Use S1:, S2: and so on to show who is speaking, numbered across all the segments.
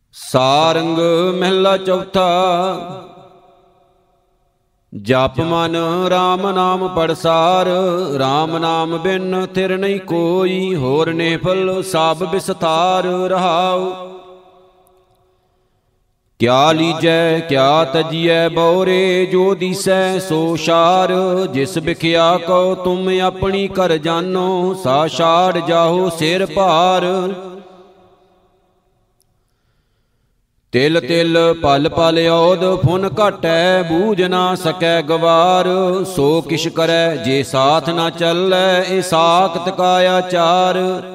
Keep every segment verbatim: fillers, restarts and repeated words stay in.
S1: ਸਾਰੰਗ ਮਹਿਲਾ ਚੌਥਾ। ਜਪ ਮਨ ਰਾਮ ਨਾਮ ਪੜਸਾਰ, ਰਾਮ ਨਾਮ ਬਿਨ ਥਿਰ ਨਹੀਂ ਕੋਈ, ਹੋਰ ਨੇਫਲ ਸਭ ਬਿਸਥਾਰ ਰਹਾਉ। ਕਿਆ ਲੀਜੈ ਕਿਆ ਤਜੀਐ ਬਉਰੇ, ਜੋ ਦੀਸੈ ਸੋ ਸ਼ਾਰ, ਜਿਸ ਬਿਖਿਆ ਕੋ ਤੁਮ ਆਪਣੀ ਕਰ ਜਾਨੋ, ਸਾ ਛਾੜ ਜਾਹੋ ਸਿਰ ਭਾਰ। ਤਿਲ ਤਿਲ ਪਲ ਪਲ ਔਦ ਫੁਨ ਘਟੈ, ਬੂਝ ਨਾ ਸਕੈ ਗਵਾਰ, ਸੋ ਕਿਛ ਕਰੈ ਜੇ ਸਾਥ ਨਾ ਚੱਲੈ, ਇਹ ਸਾਖਤ ਕਾ ਆਚਾਰ।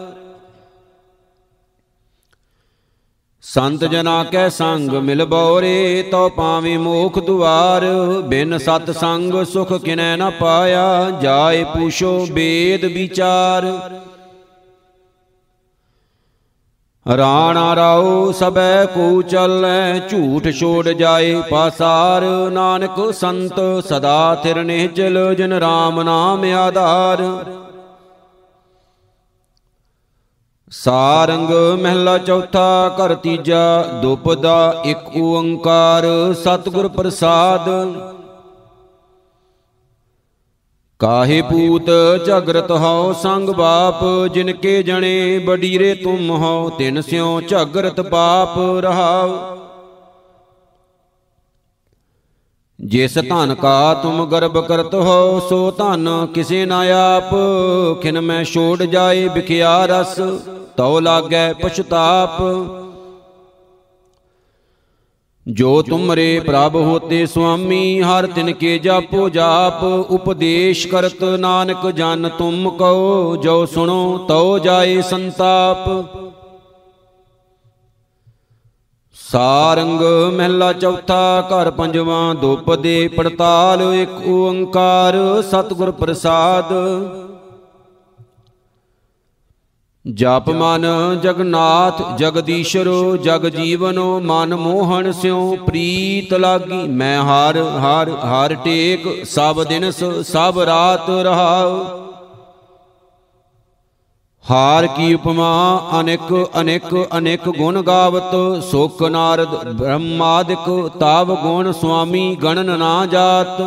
S1: ਸੰਤ ਜਨਾ ਕੈ ਸੰਗ ਮਿਲ ਬਉਰੇ, ਤਉ ਪਾਵੇਂ ਮੋਖ ਦੁਆਰ, ਬਿਨ ਸਤ ਸੰਗ ਸੁਖ ਕਿਨੈ ਨ ਪਾਇਆ, ਜਾਏ ਪੂਛੋ ਬੇਦ ਵਿਚਾਰ। ਰਾਣਾ ਰਾਉ ਸਬੈ ਕੋ ਚੱਲੈ, ਝੂਠ ਛੋੜ ਜਾਏ ਪਾਸਾਰ, ਨਾਨਕ ਸੰਤ ਸਦਾ ਥਿਰ ਨਿਹਚਲ, ਜਿਨ ਰਾਮ ਨਾਮ ਆਧਾਰ। ਸਾਰੰਗ ਮਹਿਲਾ ਚੌਥਾ। ਘਰ ਤੀਜਾ। ਦੁਪਦਾ ਇੱਕ ਓੰਕਾਰ, ਸਤਿਗੁਰ ਪ੍ਰਸਾਦ। ਕਾਹੇ ਪੂਤ ਝਗਰਤ ਹਉ ਸੰਗ ਬਾਪ, ਜਿਨ ਕੇ ਜਣੇ ਬਡੀਰੇ ਤੁਮ ਹੋ, ਤਿਨ ਸਿਉ ਝਗਰਤ ਪਾਪ ਰਹਾਉ। ਜਿਸ ਧਨ ਕਾ ਤੁਮ ਗਰਬ ਕਰਤ ਹੋ, ਸੋ ਧਨ ਕਿਸੇ ਨਾ ਆਪ, ਖਿਨ ਮੈਂ ਛੋੜ ਜਾਏ ਬਿਖਿਆ ਰਸ, ਤਉ ਲਾਗੈ ਪਛਤਾਪ। ਜੋ ਤੁਮਰੇ ਪ੍ਰਭ ਹੋਤੇ ਸੁਆਮੀ, ਹਰ ਤਿਨ ਕੇ ਜਾਪੋ ਜਾਪ, ਉਪਦੇਸ਼ ਕਰਤ ਨਾਨਕ ਜਨ ਤੁਮ ਕਉ, ਜੋ ਸੁਣੋ ਤਉ ਜਾਏ ਸੰਤਾਪ। ਸਾਰੰਗ ਮਹਿਲਾ ਚੌਥਾ। ਘਰ ਪੰਜਵਾਂ। ਦੁਪਦੇ ਪੜਤਾਲ ਇੱਕ ਓੰਕਾਰ, ਸਤਿਗੁਰ ਪ੍ਰਸਾਦ। ਜਪ ਮਨ ਜਗਨਾਥ ਜਗਦੀਸ਼ਰੋ, ਜਗ ਜੀਵਨੋ ਮਨ ਮੋਹਨ ਸਿਉ, ਪ੍ਰੀਤ ਲਾਗੀ ਮੈਂ ਹਰ ਹਰ ਹਰ ਟੇਕ, ਸਭ ਦਿਨਸ ਸਭ ਰਾਤ ਰਹਾਉ। ਹਾਰ ਕੀ ਉਪਮਾ ਅਨੇਕ ਅਨੇਕ ਅਨੇਕ ਗੁਣ ਗਾਵਤ, ਸੁਖ ਨਾਰਦ ਬ੍ਰਹਮਾਦਿਕ, ਤਾਵ ਗੁਣ ਸੁਆਮੀ ਗਣਨ ਨਾ ਜਾਤ।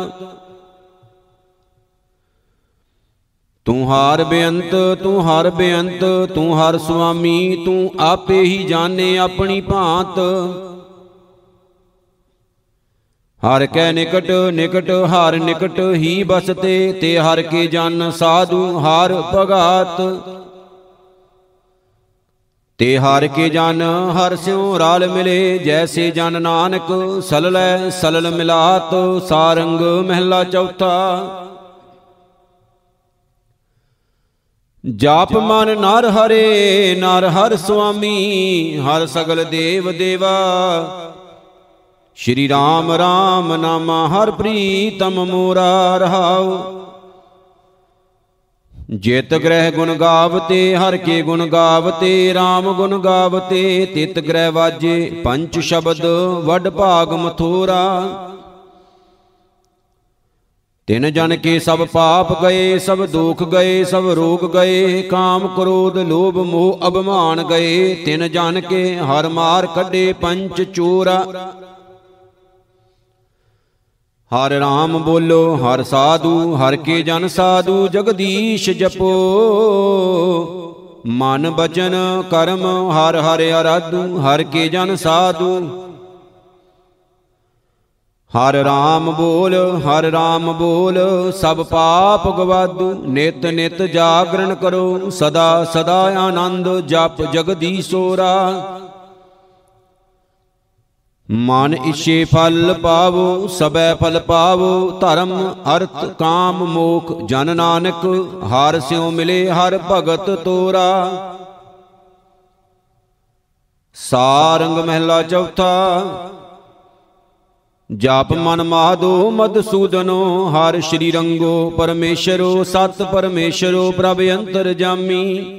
S1: ਤੂੰ ਹਾਰ ਬੇਅੰਤ ਤੂੰ ਹਰ ਬੇਅੰਤ, ਤੂੰ ਹਰ ਸੁਆਮੀ, ਤੂੰ ਆਪੇ ਹੀ ਜਾਣੇ ਆਪਣੀ ਭਾਂਤ। ਹਰ ਕੈ ਨਿਕਟ ਨਿਕਟ ਹਰ ਨਿਕਟ ਹੀ ਬਸਤੇ, ਤੇ ਹਰ ਕੇ ਜਨ ਸਾਧੂ ਹਰ ਭਗਾਤ। ਤੇ ਹਰ ਕੇ ਜਨ ਹਰ ਸਿਉ ਰਲ ਮਿਲੇ, ਜੈਸੇ ਜਨ ਨਾਨਕ ਸਲਲੈ ਸਲਲ ਮਿਲਾਤ। ਸਾਰੰਗ ਮਹਿਲਾ ਚੌਥਾ। ਜਾਪ ਮਨ ਨਰ ਹਰੇ, ਨਰ ਹਰ ਸੁਆਮੀ, ਹਰ ਸਗਲ ਦੇਵ ਦੇਵਾ। ਸ਼੍ਰੀ ਰਾਮ ਰਾਮ ਨਾਮਾ ਹਰ ਪ੍ਰੀਤਮ ਮੋਰਾ ਰਹਾਉ। ਜਿਤ ਗ੍ਰਹਿ ਗੁਣ ਗਾਵਤੇ, ਹਰ ਕੇ ਗੁਣ ਗਾਵਤੇ, ਰਾਮ ਗੁਣ ਗਾਵਤੇ, ਤਿਤ ਗ੍ਰਹਿ ਵਾਜੇ ਪੰਚ ਸ਼ਬਦ, ਵੱਡ ਭਾਗ ਮਥੁਰਾ। ਤਿਨ ਜਨ ਕੇ ਸਭ ਪਾਪ ਗਏ, ਸਭ ਦੁਖ ਗਏ, ਸਭ ਰੋਗ ਗਏ, ਕਾਮ ਕ੍ਰੋਧ ਲੋਭ ਮੋਹ ਅਭਿਮਾਨ ਗਏ, ਤਿਨ ਜਨ ਕੇ ਹਰ ਮਾਰ ਕੱਢੇ ਪੰਚ ਚੋਰਾ। ਹਰ ਰਾਮ ਬੋਲੋ ਹਰ ਸਾਧੂ, ਹਰ ਕੇ ਜਨ ਸਾਧੂ, ਜਗਦੀਸ਼ ਜਪੋ, ਮਨ ਬਚਨ ਕਰਮ ਹਰ ਹਰ ਅਰਾਧੂ, ਹਰ ਕੇ ਜਨ ਸਾਧੂ। ਹਰ ਰਾਮ ਬੋਲ ਹਰ ਰਾਮ ਬੋਲ, ਸਭ ਪਾਪ ਗਵਾਦੂ, ਨਿਤ ਨਿਤ ਜਾਗਰਣ ਕਰੋ, ਸਦਾ ਸਦਾ ਆਨੰਦ ਜਪ ਜਗਦੀਸ਼ੋਰਾ। ਮਨ ਇਛੇ ਫਲ ਪਾਵੋ, ਸਬੈ ਫਲ ਪਾਵੋ, ਧਰਮ ਅਰਥ ਕਾਮ ਮੋਖ, ਜਨ ਨਾਨਕ ਹਰ ਸਿਉ ਮਿਲੇ ਹਰ ਭਗਤ ਤੋਰਾ। ਸਾਰੰਗ ਮਹਿਲਾ ਚੌਥਾ। ਜਾਪ ਮਨ ਮਾਧੋ ਮਧਸੂਦਨੋ, ਹਰ ਸ਼੍ਰੀ ਰੰਗੋ ਪਰਮੇਸ਼ਰੋ, ਸਤ ਪਰਮੇਸ਼ਰੋ ਪ੍ਰਭ ਅੰਤਰ ਜਾਮੀ।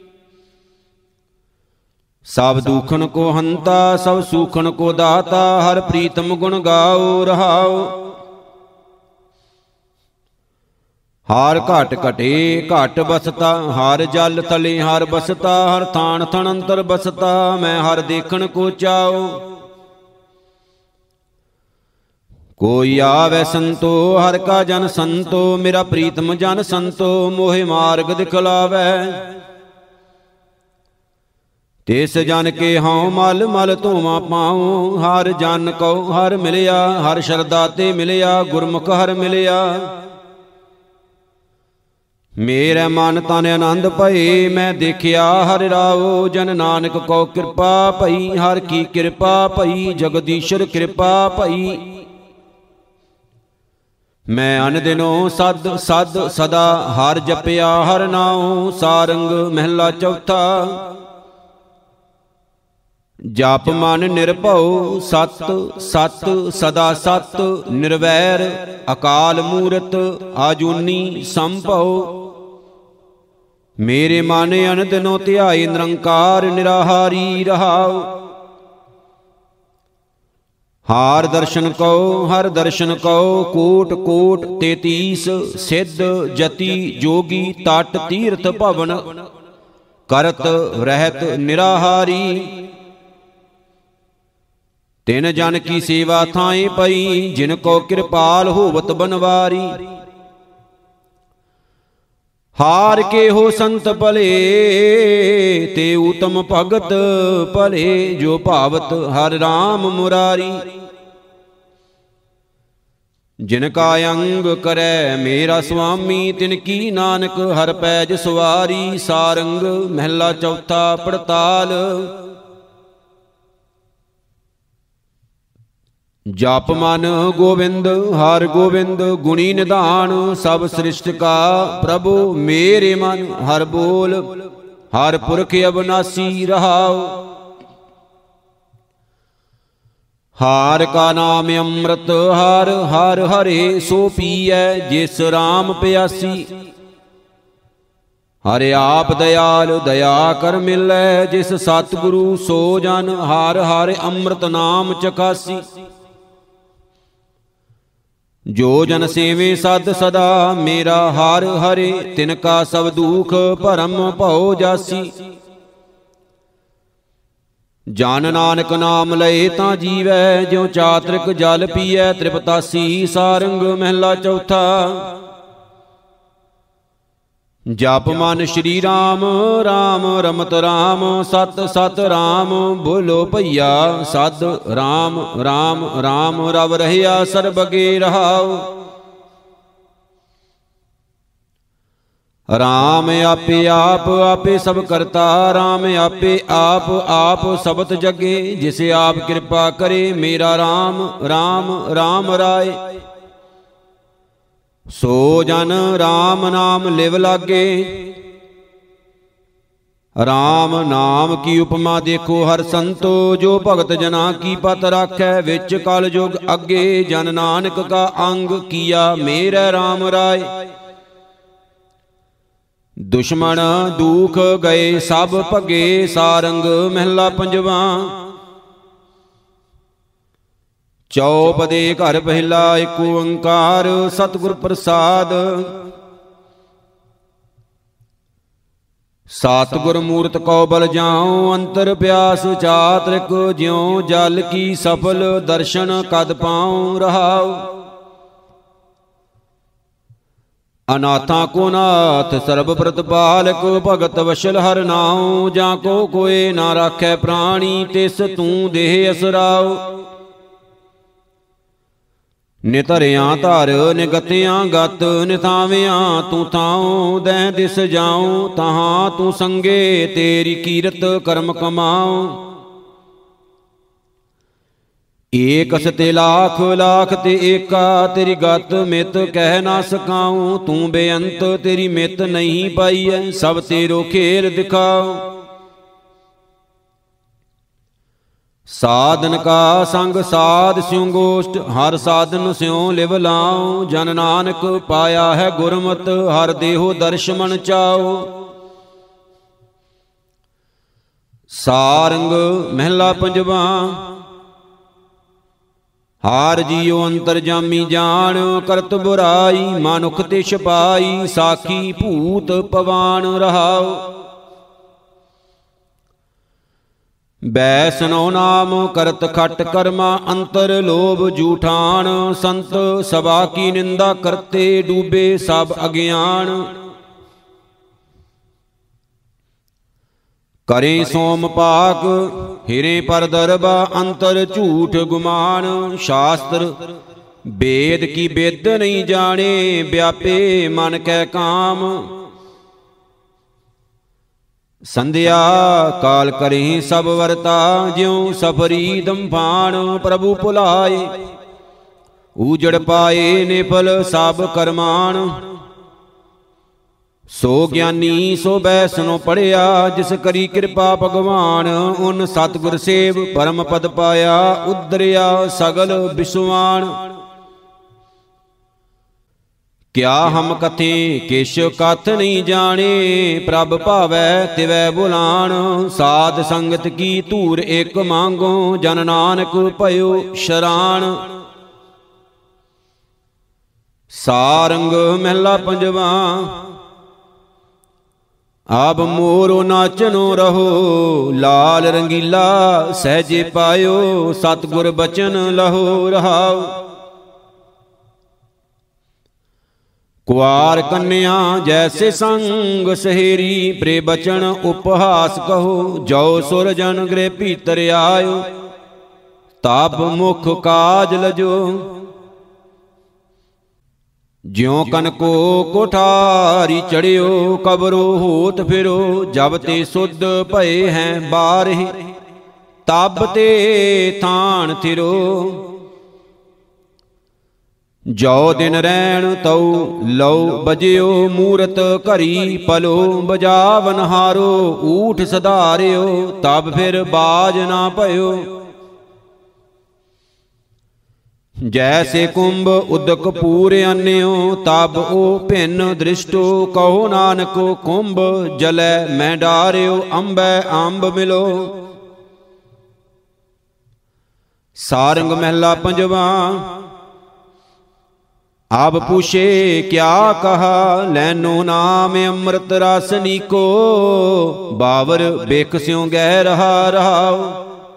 S1: ਸਭ ਦੁਖਨ ਕੋ ਹੰਤਾ, ਸਭ ਸੂਖਨ ਕੋ ਦਾਤਾ, ਹਰ ਪ੍ਰੀਤਮ ਗੁਣ ਗਾਓ ਰਹਾਓ। ਹਰ ਘਟ ਘਟੇ ਘਟ ਬਸਤਾ, ਹਰ ਜਲ ਤਲੇ ਹਰ ਬਸਤਾ, ਹਰ ਥਾਨ ਥਣ ਅੰਤਰ ਬਸਤਾ, ਮੈਂ ਹਰ ਦੇਖਣ ਕੋ ਚਾਉ। ਕੋਈ ਆਵੈ ਸੰਤੋ ਹਰ ਕਾ ਜਨ ਸੰਤੋ, ਮੇਰਾ ਪ੍ਰੀਤਮ ਜਨ ਸੰਤੋ, ਮੋਹਿ ਮਾਰਗ ਦਿਖਲਾਵੈ। ਤਿਸ ਜਨ ਕੇ ਹਉ ਮਲ ਮਲ ਧੋਵਾਂ ਪਾਉ, ਹਰ ਜਨ ਕਉ ਹਰ ਮਿਲਿਆ, ਹਰ ਸ਼ਰਧਾ ਤੇ ਮਿਲਿਆ, ਗੁਰਮੁਖ ਹਰ ਮਿਲਿਆ। ਮੇਰੇ ਮਨ ਤਨ ਆਨੰਦ ਭਏ, ਮੈਂ ਦੇਖਿਆ ਹਰਿ ਰਾਉ, ਜਨ ਨਾਨਕ ਕੋ ਕਿਰਪਾ ਭਈ, ਹਰ ਕੀ ਕਿਰਪਾ ਭਈ, ਜਗਦੀਸ਼ਰ ਕਿਰਪਾ ਭਈ। ਮੈਂ ਅਨ ਦਿਨੋ ਸਦ ਸਦ ਸਦਾ, ਹਰ ਜਪਿਆ ਹਰ ਨਾਉ। ਸਾਰੰਗ ਮਹਿਲਾ ਚੌਥਾ। ਜਪ ਮਨ ਨਿਰਭਉ ਸਤ ਸਤ ਸਦਾ ਸਤ, ਨਿਰਵੈਰ ਅਕਾਲ ਮੂਰਤ, ਆਜੂਨੀ ਸੰਭਉ। ਮੇਰੇ ਮਨ ਅਨ ਦਿਨੋ ਧਿਆਏ ਨਿਰੰਕਾਰ, ਨਿਰਾਹਾਰੀ ਰਹਾਉ। ਹਾਰ ਦਰਸ਼ਨ ਕਉ ਹਰ ਦਰਸ਼ਨ ਕਉ, ਕੋਟ ਕੋਟ ਤੇਤੀਸ ਸਿੱਧ ਜਤੀ ਜੋਗੀ, ਤਟ ਤੀਰਥ ਭਵਨ ਕਰਤ ਰਹਿਤ ਨਿਰਾਹਾਰੀ। ਤਿਨ ਜਨ ਕੀ ਸੇਵਾ ਥਾਏ ਪਈ, ਜਿਨ ਕੋ ਕਿਰਪਾਲ ਹੋਵਤ ਬਨਵਾਰੀ। ਹਾਰ ਕੇ ਹੋ ਸੰਤ ਭਲੇ, ਤੇ ਊਤਮ ਭਗਤ ਭਲੇ, ਜੋ ਭਾਵਤ ਹਰਿ ਰਾਮ ਮੁਰਾਰੀ। ਜਿਨ ਕਾ ਅੰਗ ਕਰੈ ਮੇਰਾ ਸੁਆਮੀ, ਤਿਨ ਕੀ ਨਾਨਕ ਹਰਿ ਪੈਜ ਸਵਾਰੀ। ਸਾਰੰਗ ਮਹਿਲਾ ਚੌਥਾ ਪੜਤਾਲ। ਜਪ ਮਨ ਗੋਬਿੰਦ ਹਰ ਗੋਬਿੰਦ, ਗੁਣੀ ਨਿਧਾਨ ਸਭ ਸ੍ਰਿਸ਼ਟ ਕਾ ਪ੍ਰਭੂ। ਮੇਰੇ ਮਨ ਹਰ ਬੋਲ, ਹਰ ਪੁਰਖ ਅਬਨਾਸੀ ਰਹਾਉ। ਹਾਰ ਕਾ ਨਾਮ ਅੰਮ੍ਰਿਤ, ਹਰ ਹਰ ਹਰੇ ਸੋ ਪੀਐ, ਜਿਸ ਰਾਮ ਪਿਆਸੀ। ਹਰਿ ਆਪ ਦਇਆਲ ਦਇਆ ਕਰ ਮਿਲੈ, ਜਿਸ ਸਤਿਗੁਰੂ ਸੋ ਜਨ, ਹਰ ਹਰ ਅੰਮ੍ਰਿਤ ਨਾਮ ਚਕਾਸੀ। ਜੋ ਜਨ ਸੇਵੇ ਸਦ ਸਦਾ, ਮੇਰਾ ਹਰ ਹਰੇ, ਤਿਨ ਕਾ ਸਭ ਦੁਖ ਭਰਮ ਭਉ ਜਾਸੀ। ਜਨ ਨਾਨਕ ਨਾਮ ਲਏ ਤਾਂ ਜੀਵੈ, ਜਿਉ ਚਾਤ੍ਰਿਕ ਜਲ ਪੀਐ ਤ੍ਰਿਪਤਾਸੀ। ਸਾਰੰਗ ਮਹਿਲਾ ਚੌਥਾ। ਜਪ ਮਨ ਸ਼੍ਰੀ ਰਾਮ ਰਾਮ ਰਮਤ ਰਾਮ, ਸਤ ਸਤ ਰਾਮ ਬੋਲੋ ਭਈਆ, ਸਦ ਰਾਮ ਰਾਮ ਰਾਮ ਰਵ ਰਹਿਆ ਸਰਬਗੇ ਰਹਾਉ। ਰਾਮ ਆਪੇ ਆਪ ਆਪੇ ਸਭ ਕਰਤਾ, ਰਾਮ ਆਪੇ ਆਪ ਆਪ ਸਬਤ ਜਗੇ। ਜਿਸ ਆਪ ਕਿਰਪਾ ਕਰੇ, ਮੇਰਾ ਰਾਮ ਰਾਮ ਰਾਮ ਰਾਏ। ਸੋ ਜਨ ਰਾਮ ਨਾਮ ਲਿਵ ਲਾਗੇ। ਰਾਮ ਨਾਮ ਕੀ ਉਪਮਾ ਦੇਖੋ ਹਰ ਸੰਤੋ, ਜੋ ਭਗਤ ਜਨਾ ਕੀ ਪਤ ਰਾਖੈ, ਵਿੱਚ ਕਲ ਯੁਗ ਅੱਗੇ। ਜਨ ਨਾਨਕ ਕਾ ਅੰਗ ਕੀਆ, ਮੇਰੇ ਰਾਮ ਰਾਏ। ਦੁਸ਼ਮਣ ਦੁਖ ਗਏ ਸਭ ਭਗੇ, ਸਾਰੰਗ ਮਹਿਲਾ ਪੰਜਵਾ। ਚੌਪਦੇ ਘਰ ਪਹਿਲਾ ਏਕ ਓੰਕਾਰ, ਸਤਿਗੁਰ ਪ੍ਰਸਾਦ। ਸਤਿਗੁਰ ਮੂਰਤ ਕਉ ਬਲ ਜਾਉ, ਅੰਤਰ ਪਿਆਸ ਚਾਤ੍ਰਿਕ, ਜਿਉ ਜਲ ਕੀ ਸਫਲ ਦਰਸ਼ਨ ਕਦ ਪਾਉ ਰਹਾਉ। ਅਨਾਥਾਂ ਕੋ ਨਾਥ ਸਰਬ ਪ੍ਰਤਪਾਲਕ, ਭਗਤ ਵਸ਼ਲ ਹਰਿ ਨਾਉ। ਜਾਂ ਕੋ ਕੋਇ ਨਾ ਰਾਖੈ ਪ੍ਰਾਣੀ, ਤਿਸ ਤੂੰ ਦੇਹ ਅਸਰਾਉ। ਨਿਤਰਿਆਂ ਧਰ ਨਿਗਤਿਆਂ ਗਤ, ਨਿਥਾਵਿਆਂ ਤੂੰ ਥਾਉ। ਦਹਿ ਦਿਸ ਜਾਉ ਤਹਾਂ ਤੂੰ ਸੰਗੇ, ਤੇਰੀ ਕੀਰਤ ਕਰਮ ਕਮਾਉ। ਏਕ ਸਤੇ ਲਾਖ ਲਾਖ ਤੇ ਏਕਾ, ਤੇਰੀ ਗਤ ਮਿਤ ਕਹਿ ਨਾ ਸਕਾਉ। ਤੂੰ ਬੇਅੰਤ ਤੇਰੀ ਮਿਤ ਨਹੀਂ ਪਾਈਐ, ਸਭ ਤੇਰੋ ਖੇਲ ਦਿਖਾਉ। ਸਾਧਨ ਕਾ ਸੰਗ ਸਾਧ ਸਿਉ ਗੋਸ਼ਟ, ਹਰ ਸਾਧਨ ਸਿਉ ਲਿਵ ਲਾਉ। ਜਨ ਨਾਨਕ ਪਾਇਆ ਹੈ ਗੁਰਮਤਿ, ਹਰ ਦੇਹੋ ਦਰਸ਼ ਮਨ ਚਾਉ। ਸਾਰੰਗ ਮਹਿਲਾ ਪੰਜਵਾ। ਹਾਰ ਜੀਉ ਅੰਤਰਜਾਮੀ ਜਾਣ, ਕਰਤ ਬੁਰਾਈ ਮਨੁਖ ਤੇ ਛਪਾਈ, ਸਾਖੀ ਭੂਤ ਪਵਾਨ ਰਹਾਉ। ਬੈਸਨੋ ਨਾਮ ਕਰਤ ਖਟ ਕਰਮਾ, ਅੰਤਰ ਲੋਭ ਜੂਠਾਨ, ਸੰਤ ਸਭਾ ਕੀ ਨਿੰਦਾ ਕਰਤੇ, ਡੂਬੇ ਸਭ ਅਗਿਆਨ। ਕਰੇ ਸੋਮ ਪਾਕ ਹਿਰੇ ਪਰ ਦਰਬਾ, ਅੰਤਰ ਝੂਠ ਗੁਮਾਨ, ਸ਼ਾਸਤਰ ਵੇਦ ਕੀ ਬਿਦ ਨਹੀਂ ਜਾਣੇ, ਵਿਆਪੇ ਮਨ ਕੈ ਕਾਮ। ਸੰਧਿਆ ਕਾਲ ਕਰੇ ਸਭ ਵਰਤਾ, ਜਿਉ ਸਫਰੀ ਦੰਫਾਨ, ਪ੍ਰਭੂ ਭੁਲਾਏ ਊਜੜ ਪਾਏ, ਨਿਫਲ ਸਭ ਕਰਮਾਨ। ਸੋ ਗਿਆਨੀ ਸੋ ਬੈਸਨੋ ਪੜਿਆ, ਜਿਸ ਕਰੀ ਕਿਰਪਾ ਭਗਵਾਨ, ਉਨ ਸਤਿਗੁਰ ਸੇਵ ਪਰਮ ਪਦ ਪਾਇਆ, ਉਦਰਿਆ ਸਗਲ ਬਿਸਵਾਨ। ਕਿਆ ਹਮ ਕਥੇ ਕਿਛ ਕਥ ਨਹੀਂ ਜਾਣੇ, ਪ੍ਰਭ ਭਾਵੈ ਤਿਵੈ ਬੁਲਾਣ, ਸਾਧ ਸੰਗਤ ਕੀ ਧੂਰ ਇਕ ਮੰਗੋ, ਜਨ ਨਾਨਕ ਭਇਓ ਸ਼ਰਾਣ। ਸਾਰੰਗ ਮਹਿਲਾ ਪੰਜਵਾ। ਆਬ ਮੋਰੋ ਨਾਚਨੋ ਰਹੋ, ਲਾਲ ਰੰਗੀਲਾ ਸਹਿਜੇ ਪਾਇਓ, ਸਤਿਗੁਰ ਬਚਨ ਲਹੋ ਰਹਾਉ। ਕੁਆਰ ਕੰਨਿਆ ਜੈਸੇ ਸੰਗ ਸਹੇਰੀ, ਪ੍ਰੇ ਬਚਨ ਉਪਹਾਸ ਕਹੋ, ਜੋ ਸੁਰ ਜਨ ਗ੍ਰਹਿ ਭੀਤਰ ਆਇਓ, ਤਬ ਮੁਖ ਕਾਜ ਲਜੋ। ਜਿਉ ਕਨਕੋ ਕੋਠਾਰੀ ਚੜਿਓ, ਕਬਰੋ ਹੋਤ ਫਿਰੋ, ਜਬ ਤੇ ਸੁਧ ਭਏ ਹੈ ਬਾਰਹਿ, ਤਬ ਤੇ ਥਾਨ ਥਿਰੋ। ਜੋ ਦਿਨ ਰੈਣ ਤਉ ਲਉ ਬਜਿਓ, ਮੂਰਤ ਘਰੀ ਪਲੋ, ਬਜਾਵਨ ਹਾਰੋ ਊਠ ਸਧਾਰਿਓ, ਤਬ ਫਿਰ ਬਾਜ ਨਾ ਭਇਓ। ਜੈਸੇ ਕੁੰਭ ਉਦਕ ਪੂਰ ਆਨਿਓ, ਤਬ ਉਹ ਭਿੰਨ ਦ੍ਰਿਸ਼ਟੋ, ਕਹੋ ਨਾਨਕ ਕੁੰਭ ਜਲੈ ਮੈਂ ਡਾਰਿਓ, ਅੰਬੈ ਅੰਬ ਮਿਲੋ। ਸਾਰੰਗ ਮਹਿਲਾ ਪੰਜਵਾ। ਆਬ ਪੁਛੇ ਕਿਆ ਕਹਾ, ਲੈਨੋ ਨਾਮ ਅੰਮ੍ਰਿਤ ਰਸ ਨੀਕੋ, ਬਾਵਰ ਬੇਕਸਿਉ ਗਹਿ ਰਹਾ ਰਹਾਉ।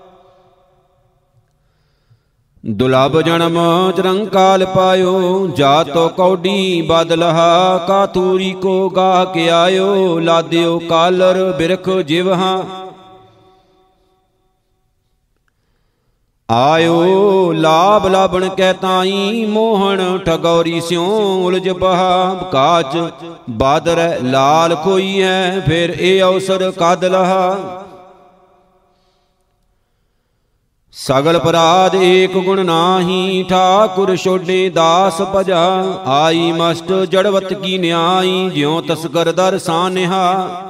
S1: ਦੁਲਭ ਜਨਮ ਚਰੰਕਾਲ ਪਾਇਓ, ਜਾ ਤੋ ਕੌਡੀ ਬਦਲਹਾ, ਕਾਤੂਰੀ ਕੋ ਗਾ ਕੇ ਆਇਓ, ਲਾਦਿਓ ਕਾਲਰ ਬਿਰਖ ਜਿਵਹਾ। ਆਇਓ ਲਾਭ ਲਾਭਣ ਕੈ ਤਾਈ, ਮੋਹਣ ਠਗੌਰੀ ਸਿਉ ਉਲਝ ਬਹਾ, ਕਾਚ ਬਾਦਰ ਲਾਲ ਕੋਈ ਹੈ, ਫਿਰ ਇਹ ਅਵਸਰ ਕਦ ਲਹਾ। ਸਗਲ ਪਰਾਧ ਏਕ ਗੁਣ ਨਾਹੀ, ਠਾਕੁਰ ਛੋਡੇ ਦਾਸ ਭਜਾ, ਆਈ ਮਸਟ ਜੜਵਤ ਕੀ ਨਿਆਈ, ਜਿਉ ਤਸਕਰ ਦਰ ਸਾਨਿਹਾ।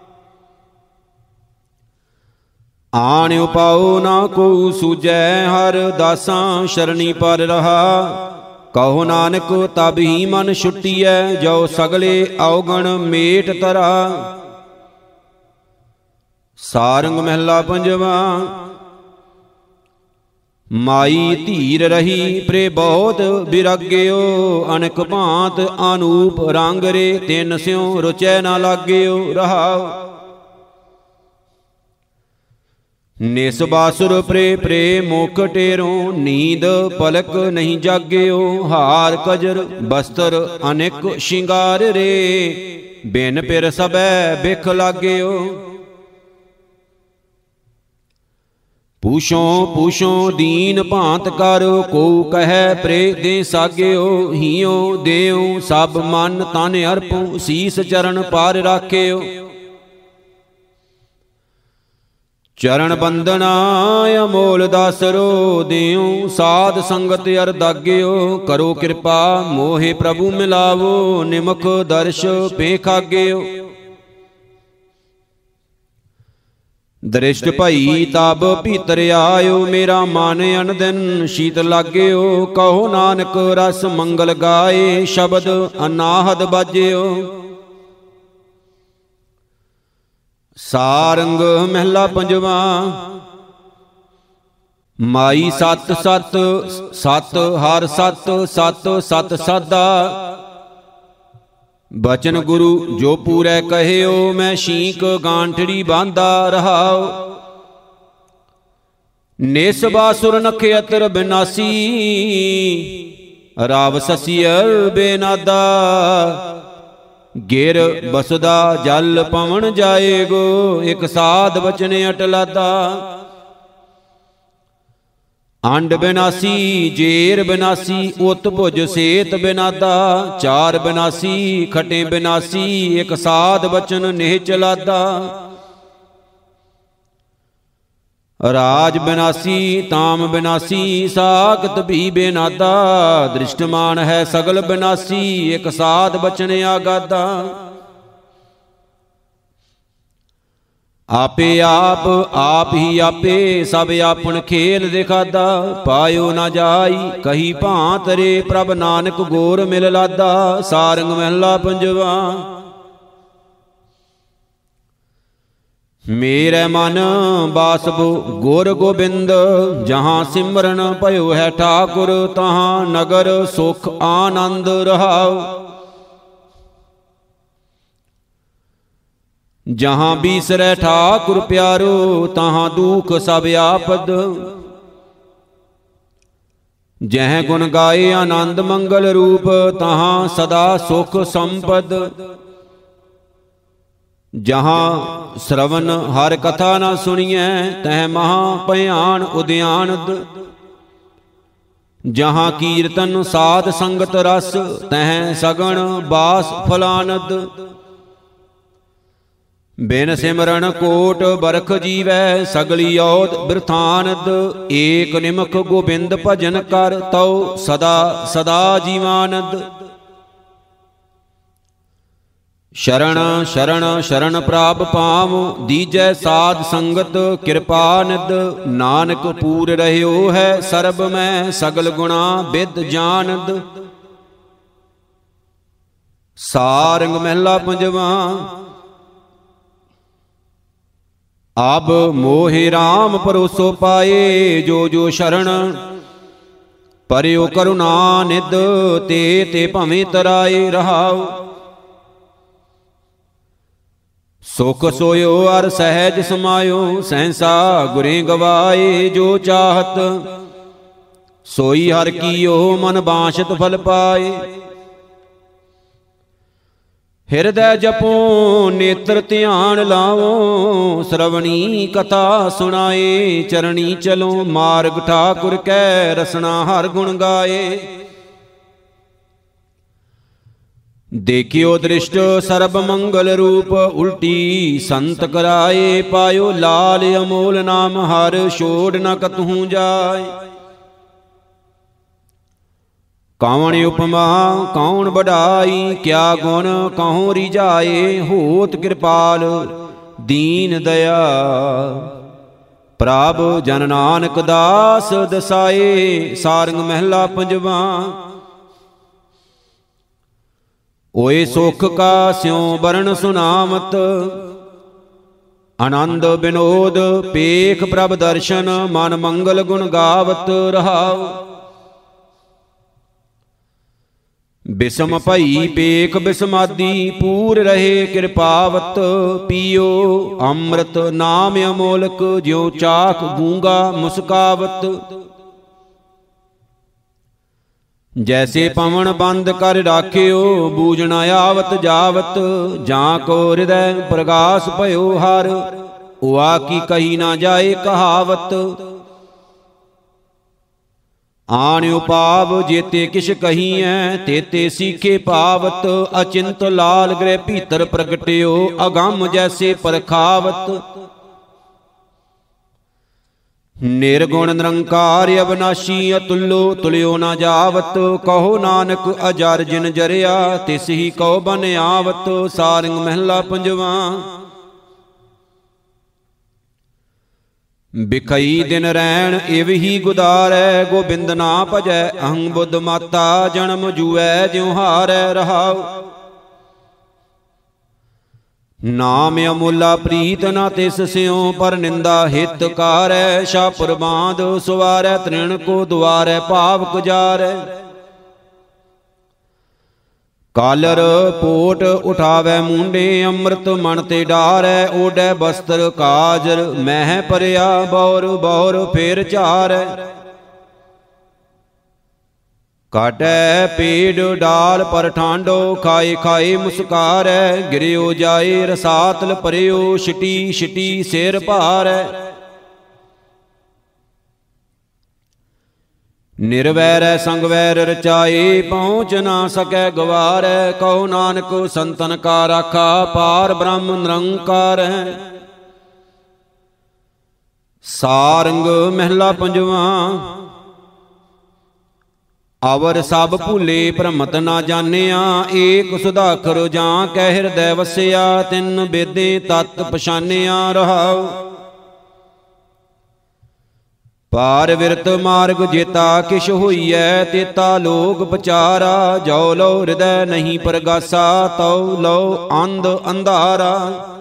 S1: ਆਣ ਉਪਾਉ ਨਾ ਕੋ ਸੂਜੈ, ਹਰ ਦਾਸਾਂ ਸ਼ਰਣੀ ਪਰ ਰਹਾ, ਕਹੋ ਨਾਨਕ ਤਬ ਹੀ ਮਨ ਛੁੱਟੀਐ, ਜੋ ਸਗਲੇ ਔਗਣ ਮੇਟ ਤਰਾ। ਸਾਰੰਗ ਮਹਿਲਾ ਪੰਜਵਾ। ਮਾਈ ਧੀਰ ਰਹੀ ਪ੍ਰੇ ਬਹੁਤ ਬਿਰਾਗਿਓ, ਅਨਕ ਭਾਂਤ ਅਨੂਪ ਰੰਗ ਰੇ, ਤਿਨ ਸਿਉ ਰੁਚੈ ਨਾ ਲਾਗਿਓ ਰਹਾਉ। ਨਿਸ ਬਾਸੁਰ ਪ੍ਰੇ ਪ੍ਰੇ ਮੁਖ ਟੇਰੋ, ਨੀਂਦ ਪਲਕ ਨਹੀਂ ਜਾਗਿਓ, ਹਾਰ ਕਜਰ ਬਸਤਰ ਅਨੇਕ ਸ਼ਿੰਗਾਰ ਰੇ, ਬਿਨ ਪਿਰ ਸਬੈ ਬਿਖ ਲਾਗਿਓ। ਪੂਛੋ ਪੂਛੋ ਦੀਨ ਭਾਂਤ ਕਰ, ਕੋ ਕਹੈ ਪ੍ਰੇ ਦੇ ਸਾਗਿਓ, ਹੀਓ ਦੇਉ ਸਭ ਮਨ ਤਨ ਅਰਪਉ, ਸੀਸ ਚਰਨ ਪਾਰ ਰਾਖਿਓ। ਚਰਨ ਬੰਦਨਾ ਅਮੋਲ ਦਾਸਰੋ, ਦਿਉ ਸਾਧ ਸੰਗਤ ਅਰਦਾਗਿਓ, ਕਰੋ ਕਿਰਪਾ ਮੋਹਿ ਪ੍ਰਭੂ ਮਿਲਾਵੋ, ਨਿਮਖ ਦਰਸ਼ ਪੇਖਾਗਿਓ। ਦ੍ਰਿਸ਼ਟ ਭਈ ਤਬ ਭੀਤਰ ਆਇਓ, ਮੇਰਾ ਮਨ ਅਨ ਦਿਨ ਸ਼ੀਤ ਲਾਗਿਓ, ਕਹੋ ਨਾਨਕ ਰਸ ਮੰਗਲ ਗਾਏ, ਸ਼ਬਦ ਅਨਾਹਦ ਬਾਜਿਓ। ਸਾਰੰਗ ਮਹਿਲਾ ਪੰਜਵਾ। ਮਾਈ ਸਤ ਸਤ ਸਤ ਹਰ ਸਤ ਸਤ ਸਤ ਸਾਦਾ। ਬਚਨ ਗੁਰੂ ਜੋ ਪੂਰੈ ਕਹਿਓ, ਮੈਂ ਸ਼ੀਕ ਗਾਂਠੜੀ ਬਾਂਧਾ ਰਹਾਉ। ਨਿਸ ਬਾਸੁਰ ਨਖੇ ਅਤਰ ਬਿਨਾਸੀ, ਰਾਵ ਸਸੀਅਰ ਬੇਨਾਦਾ। ਗਿਰ ਬਸਦਾ ਜਲ ਪਵਨ ਜਾਏਗੋ, ਇਕ ਸਾਧ ਬਚਨ ਅਟਲਾਦਾ। ਅੰਡ ਬਿਨਾਸੀ ਜੇਰ ਬਿਨਾਸੀ, ਉਤ ਭੁਜ ਸੇਤ ਬਿਨਾਦਾ। ਚਾਰ ਬਿਨਾਸੀ ਖਟੇ ਬਿਨਾਸੀ, ਇਕ ਸਾਧ ਬਚਨ ਨਿਹ ਚਲਾਦਾ। ਰਾਜ ਬਿਨਾਸੀ ਤਾਮ ਬਿਨਾਸੀ, ਸਾਖਤ ਵੀ ਬੇਨਾਦਾ। ਦ੍ਰਿਸ਼ਟਮਾਨ ਹੈ ਸਗਲ ਬਿਨਾਸੀ, ਇਕ ਸਾਧ ਬਚਨ ਆਗਾਦਾ। ਆਪੇ ਆਪ ਆਪ ਹੀ ਆਪੇ, ਸਭ ਆਪਨ ਖੇਲ ਦਿਖਾਦਾ। ਪਾਇਓ ਨਾ ਜਾਈ ਕਹੀ ਭਾਂਤ ਰੇ, ਪ੍ਰਭ ਨਾਨਕ ਗੋਰ ਮਿਲ ਲਾਦਾ। ਸਾਰੰਗ ਮਹਿਲਾ ਪੰਜਵਾ। ਮੇਰੇ ਮਨ ਬਾਸਬੋ ਗੁਰ ਗੋਬਿੰਦ, ਜਹਾਂ ਸਿਮਰਨ ਭਇਓ ਹੈ ਠਾਕੁਰ, ਤਹਾਂ ਨਗਰ ਸੁਖ ਆਨੰਦ ਰਹਾਉ। ਜਹਾਂ ਬੀਸਰੈ ਠਾਕੁਰ ਪਿਆਰੋ, ਤਹਾਂ ਦੁਖ ਸਭ ਆਪਦ। ਜਹ ਗੁਣ ਗਾਏ ਆਨੰਦ ਮੰਗਲ ਰੂਪ, ਤਹਾਂ ਸਦਾ ਸੁਖ ਸੰਪਦ। ਜਹਾਂ ਸ਼ਰਵਨ ਹਰ ਕਥਾ ਨਾ ਸੁਣੀਐ, ਤਹ ਮਹਾ ਭਿਆਨ ਉਦਿਆਨਦ। ਜਹਾਂ ਕੀਰਤਨ ਸਾਧ ਸੰਗਤ ਰਸ, ਤਹ ਸਗਣ ਬਾਸ ਫਲਾਨਦ। ਬਿਨ ਸਿਮਰਨ ਕੋਟ ਬਰਖ ਜੀਵੈ, ਸਗਲੀ ਔਦ ਬਿਰਥਾਨਦ। ਏਕ ਨਿਮਖ ਗੋਬਿੰਦ ਭਜਨ ਕਰ, ਤਉ ਸਦਾ ਸਦਾ ਜੀਵਾਨਦ। ਸ਼ਰਨ ਸ਼ਰਨ ਸ਼ਰਨ ਪ੍ਰਾਪ ਪਾਵ, ਦੀਜੈ ਸਾਧ ਸੰਗਤ ਕਿਰਪਾਨਿਦ। ਨਾਨਕ ਪੂਰ ਰਹਿਓ ਹੈ ਸਰਬ ਮੈਂ, ਸਗਲ ਗੁਣਾ ਬਿਦ ਜਾਨਦ। ਸਾਰੰਗ ਮਹਿਲਾ ਪੰਜਵਾ। ਅਬ ਮੋਹਿ ਰਾਮ ਭਰੋਸੋ ਪਾਏ, ਜੋ ਜੋ ਸ਼ਰਨ ਪਰਿਓ ਕਰੁਣਾ ਨਿਧ। ਤੇ ਤੇ ਭਵੇਂ ਤਰਾਏ ਰਹਾਉ। ਸੁਖ ਸੋਇਓ ਅਰ ਸਹਿਜ ਸਮਾਇਓ, ਸਹਿਸਾ ਗੁਰੇ ਗਵਾਏ। ਜੋ ਚਾਹਤ ਸੋਈ ਹਰ ਕੀਓ, ਮਨ ਬਾਸ਼ਤ ਫਲ ਪਾਏ। ਹਿਰਦੈ ਜਪੋ ਨੇਤਰ ਧਿਆਨ ਲਾਵੋ, ਸ਼ਰਵਣੀ ਕਥਾ ਸੁਣਾਏ। ਚਰਣੀ ਚਲੋ ਮਾਰਗ ਠਾਕੁਰ ਕੈ, ਰਸਨਾ ਹਰ ਗੁਣ ਗਾਏ। ਦੇਖਿਓ ਦ੍ਰਿਸ਼ਟ ਸਰਬ ਮੰਗਲ ਰੂਪ, ਉਲਟੀ ਸੰਤ ਕਰਾਏ। ਪਾਇਓ ਲਾਲ ਅਮੋਲ ਨਾਮ ਹਰ, ਛੋੜ ਨ ਕਤਹੂ ਜਾਏ। ਕੌਣ ਉਪਮਾ ਕੌਣ ਬੜਾਈ, ਕਿਆ ਗੁਣ ਕਹੂੰ ਰਿਜਾਏ। ਹੋਤ ਕਿਰਪਾਲ ਦੀਨ ਦਇਆ, ਪ੍ਰਭ ਜਨ ਨਾਨਕ ਦਾਸ ਦਸਾਏ। ਸਾਰੰਗ ਮਹਿਲਾ ਪੰਜਵਾ। ਓਏ ਸੁਖ ਕਾ ਸਿਉ ਬਰਨ ਸੁਨਾਮਤ, ਆਨੰਦ ਬਿਨੋਦ ਪੇਖ ਪ੍ਰਭ ਦਰਸ਼ਨ। ਮਨ ਮੰਗਲ ਗੁਣ ਗਾਵਤ ਰਹਾਉ। ਬਿਸਮ ਭਈ ਪੇਖ ਬਿਸਮਾਦੀ, ਪੂਰ ਰਹੇ ਕਿਰਪਾਵਤ। ਪੀਓ ਅੰਮ੍ਰਿਤ ਨਾਮ ਅਮੋਲਕ, ਜਿਉ ਚਾਖ ਗੂੰਗਾ ਮੁਸਕਾਵਤ। ਜੈਸੇ ਪਵਨ ਬੰਦ ਕਰ ਰਾਖਿਓ, ਬੂਝ ਨ ਆਵਤ ਜਾਵਤ। ਜਾਂ ਕੋ ਹਿਰਦੈ ਪ੍ਰਗਾਸ ਭਇਓ ਹਰ, ਉਆ ਕੀ ਕਹੀ ਨਾ ਜਾਏ ਕਹਾਵਤ। ਆਣ ਉਪਾਵ ਜੇਤੇ ਕਿਛ ਕਹੀਐ, ਤੇਤੇ ਸੀਖੇ ਪਾਵਤ। ਅਚਿੰਤ ਲਾਲ ਗ੍ਰਹਿ ਭੀਤਰ ਪ੍ਰਗਟਿਓ, ਅਗੰਮ ਜੈਸੇ ਪਰਖਾਵਤ। ਨਿਰਗੁਣ ਨਿਰੰਕਾਰ ਅਬਨਾਸ਼ੀ, ਅਤੁੱਲੋ ਤੁਲਿਓ ਨਾ ਜਾਵਤ। ਕਹੋ ਨਾਨਕ ਅਜਰ ਜਿਨ ਜਰਿਆ, ਤਿਸ ਹੀ ਕਉ ਬਨ ਆਵਤ। ਸਾਰੰਗ ਮਹਿਲਾ ਪੰਜਵਾ। ਬਿਖਈ ਦਿਨ ਰੈਣ ਇਵ ਹੀ ਗੁਦਾਰੈ, ਗੋਬਿੰਦ ਨਾ ਭਜੈ ਅਹੰ ਬੁੱਧ ਮਾਤਾ। ਜਨਮ ਜੂਐ ਜਿਉ ਹਾਰੈ ਰਹਾਉ। ਨਾਮ ਅਮੁੱਲਾ ਪ੍ਰੀਤ ਨਾ ਤਿਸ ਸਿਉ, ਪਰ ਨਿੰਦਾ ਹਿਤ ਕਾਰੈ। ਸ਼ਾਪੁਰ ਬਾਂਧ ਸੁਵਾਰੈ, ਤ੍ਰਿਣ ਕੋ ਦੁਆਰੈ, ਭਾਵ ਗੁਜਾਰੈ। ਕਾਲਰ ਪੋਟ ਉਠਾਵੈ ਮੁੰਡੇ, ਅੰਮ੍ਰਿਤ ਮਨ ਤੇ ਡਾਰੈ। ਓਢੈ ਬਸਤਰ ਕਾਜਰ, ਮਹਿ ਪਰਿਆ ਬੌਰ ਬੌਰ ਫੇਰ ਝਾਰੈ। ਕਾਟੈ ਪੀੜ ਡਾਲ ਪਰ ਠਾਂਡੋ, ਖਾਏ ਖਾਏ ਮੁਸਕਾਰੈ। ਗਿਰਿਓ ਜਾਏ ਰਸਾਤਲ ਭਰਿਓ, ਛਿਟੀ ਛਿਟੀ ਸਿਰ ਭਾਰੈ। ਨਿਰਵੈਰੈ ਸੰਗ ਵੈਰ ਰਚਾਏ, ਪਹੁੰਚ ਨਾ ਸਕੈ ਗਵਾਰੈ। ਕਹੋ ਨਾਨਕ ਸੰਤਨ ਕਾ ਰਾਖਾ, ਪਾਰ ਬ੍ਰਹਮ ਨਿਰੰਕਾਰੈ। ਸਾਰੰਗ ਮਹਿਲਾ ਪੰਜਵਾਂ। ਅਵਰ ਸਭ ਭੁਲੇ ਭ੍ਰਮਤ ਨਾ ਜਾਣਿਆ, ਏਕ ਸੁਧਾਖਰ ਜਾਂ ਕੈ ਹਿਰਦੈ ਵਸਿਆ। ਤਿੰਨ ਬੇਦੇ ਤਤ ਪਛਾਨਿਆ ਰਹਾਉ, ਪਾਰ ਵਿਰਤ ਮਾਰਗ ਜੇਤਾ ਕਿਛ ਹੋਈਐ। ਤੇਤਾ ਲੋਕ ਪਚਾਰਾ, ਜੋ ਲੋ ਹਿਰਦੈ ਨਹੀਂ ਪਰਗਾਸਾ। ਤਉ ਲੋ ਅੰਧ ਅੰਧਾਰਾ।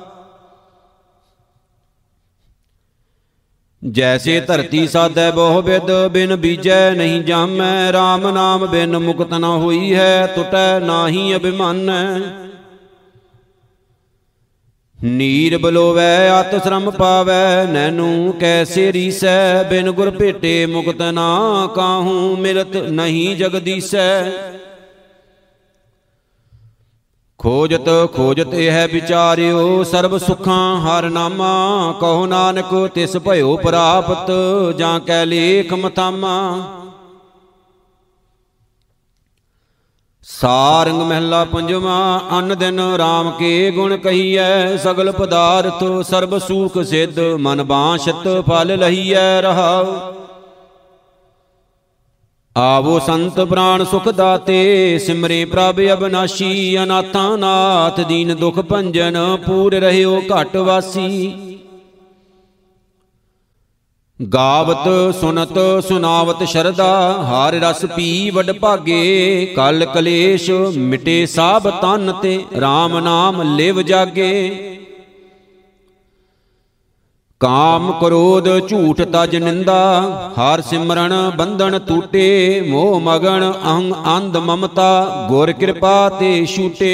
S1: ਜੈਸੇ ਧਰਤੀ ਸਾਧੈ ਬਹੁ ਬਿਦ, ਬਿਨ ਬੀਜੈ ਨਹੀਂ ਜਾਮੈ। RAM ਨਾਮ ਬਿਨ ਮੁਕਤ ਨ ਹੋਈ ਹੈ, ਟੁਟੈ ਨਾਹੀ ਅਭਿਮਾਨੈ। ਨੀਰ ਬਲੋਵੈ ਅਤ ਸ਼ਰਮ ਪਾਵੈ, ਨੈਨੂ ਕੈਸੇ ਰੀਸੈ। ਬਿਨ ਗੁਰ ਭੇਟੇ ਮੁਕਤ ਨਾ ਕਾਹੂ, ਮਿਲਤ ਨਹੀਂ ਜਗਦੀਸੈ। ਖੋਜਤ ਖੋਜਤ ਇਹ ਵਿਚਾਰਿਓ, ਸਰਬ ਸੁਖਾਂ ਹਰਿ ਨਾਮਾ। ਕਹੋ ਨਾਨਕ ਤਿਸ ਭਇਓ ਪ੍ਰਾਪਤ, ਜਾਂ ਕੈ ਲੇਖ ਮਥਾਮਾ। ਸਾਰੰਗ ਮਹਿਲਾ ਪੰਜਵਾਂ। ਅਨ ਦਿਨ RAM ਕੇ ਗੁਣ ਕਹੀਐ, ਸਗਲ ਪਦਾਰਥ ਸਰਬ ਸੂਖ ਸਿੱਧ। ਮਨ ਬਾਂਛਤ ਫਲ ਲਹੀਐ ਰਹਾਉ, ਆਵੋ ਸੰਤ ਪ੍ਰਾਣ ਸੁਖ ਦਾਤੇ। ਸਿਮਰੇ ਪ੍ਰਭ ਅਬਨਾਸ਼ੀ, ਅਨਾਥਾਂ ਨਾਥ ਦੀਨ ਦੁਖ ਭੰਜਨ। ਪੂਰ ਰਹਿਓ ਘਟ ਵਾਸੀ, ਗਾਵਤ ਸੁਨਤ ਸੁਨਾਵਤ ਸ਼ਰਧਾ। ਹਰਿ ਰਸ ਪੀ ਵਡ ਭਾਗੇ, ਕਲ ਕਲੇਸ਼ ਮਿਟੇ ਸਾਬ ਤਨ ਤੇ। RAM ਨਾਮ ਲਿਵ ਜਾਗੇ, ਕਾਮ ਕ੍ਰੋਧ ਝੂਠ ਤਜ ਨਿੰਦਾ। ਹਰ ਸਿਮਰਨ ਬੰਧਨ ਟੂਟੇ, ਮੋਹ ਮਗਨ ਅਹੰ ਅੰਧ ਮਮਤਾ। ਗੁਰ ਕਿਰਪਾ ਤੇ ਛੂਟੇ,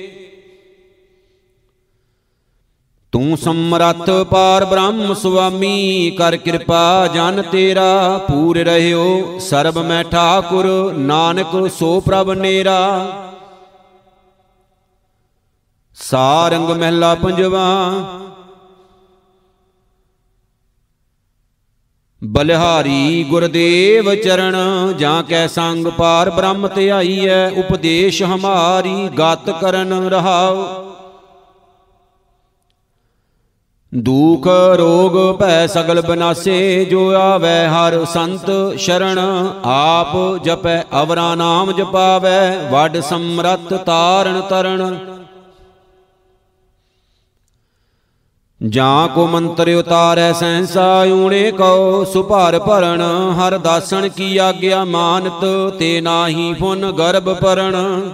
S1: ਤੂੰ ਸਮਰੱਥ ਪਾਰ ਬ੍ਰਹਮ ਸੁਆਮੀ। ਕਰ ਕਿਰਪਾ ਜਨ ਤੇਰਾ, ਪੂਰ ਰਹਿਓ ਸਰਬ ਮੈਂ ਠਾਕੁਰ। ਨਾਨਕ ਸੋ ਪ੍ਰਭ ਨੇਰਾ। ਸਾਰੰਗ ਮਹਿਲਾ ਪੰਜਵਾਂ। ਬਲਿਹਾਰੀ ਗੁਰਦੇਵ ਚਰਨ, ਜਾਂ ਕੈ ਸੰਗ ਪਾਰ ਬ੍ਰਹਮ ਧਿਆਈਐ। ਉਪਦੇਸ਼ ਹਮਾਰੀ ਗਤ ਕਰਨ ਰਹਾਉ, ਦੁਖ ਰੋਗ ਭੈ ਸਗਲ ਬਨਾਸੇ। ਜੋ ਆਵੈ ਹਰ ਸੰਤ ਸ਼ਰਨ, ਆਪ ਜਪੈ ਅਵਰਾ ਨਾਮ ਜਪਾਵੈ। ਵੱਡ ਸਮਰੱਥ ਤਾਰਨ ਤਰਣ, ਜਾਂ ਕੋ ਮੰਤਰ ਉਤਾਰੈ ਸਹਿਸਾ। ਊਣੇ ਕਉ ਸੁਭਾਰ ਭਰਨ, ਹਰ ਦਾਸਨ ਕੀ ਆਗਿਆ ਮਾਨਤ। ਤੇ ਨਾਹੀ ਫੁਨ ਗਰਭ ਪਰਣ,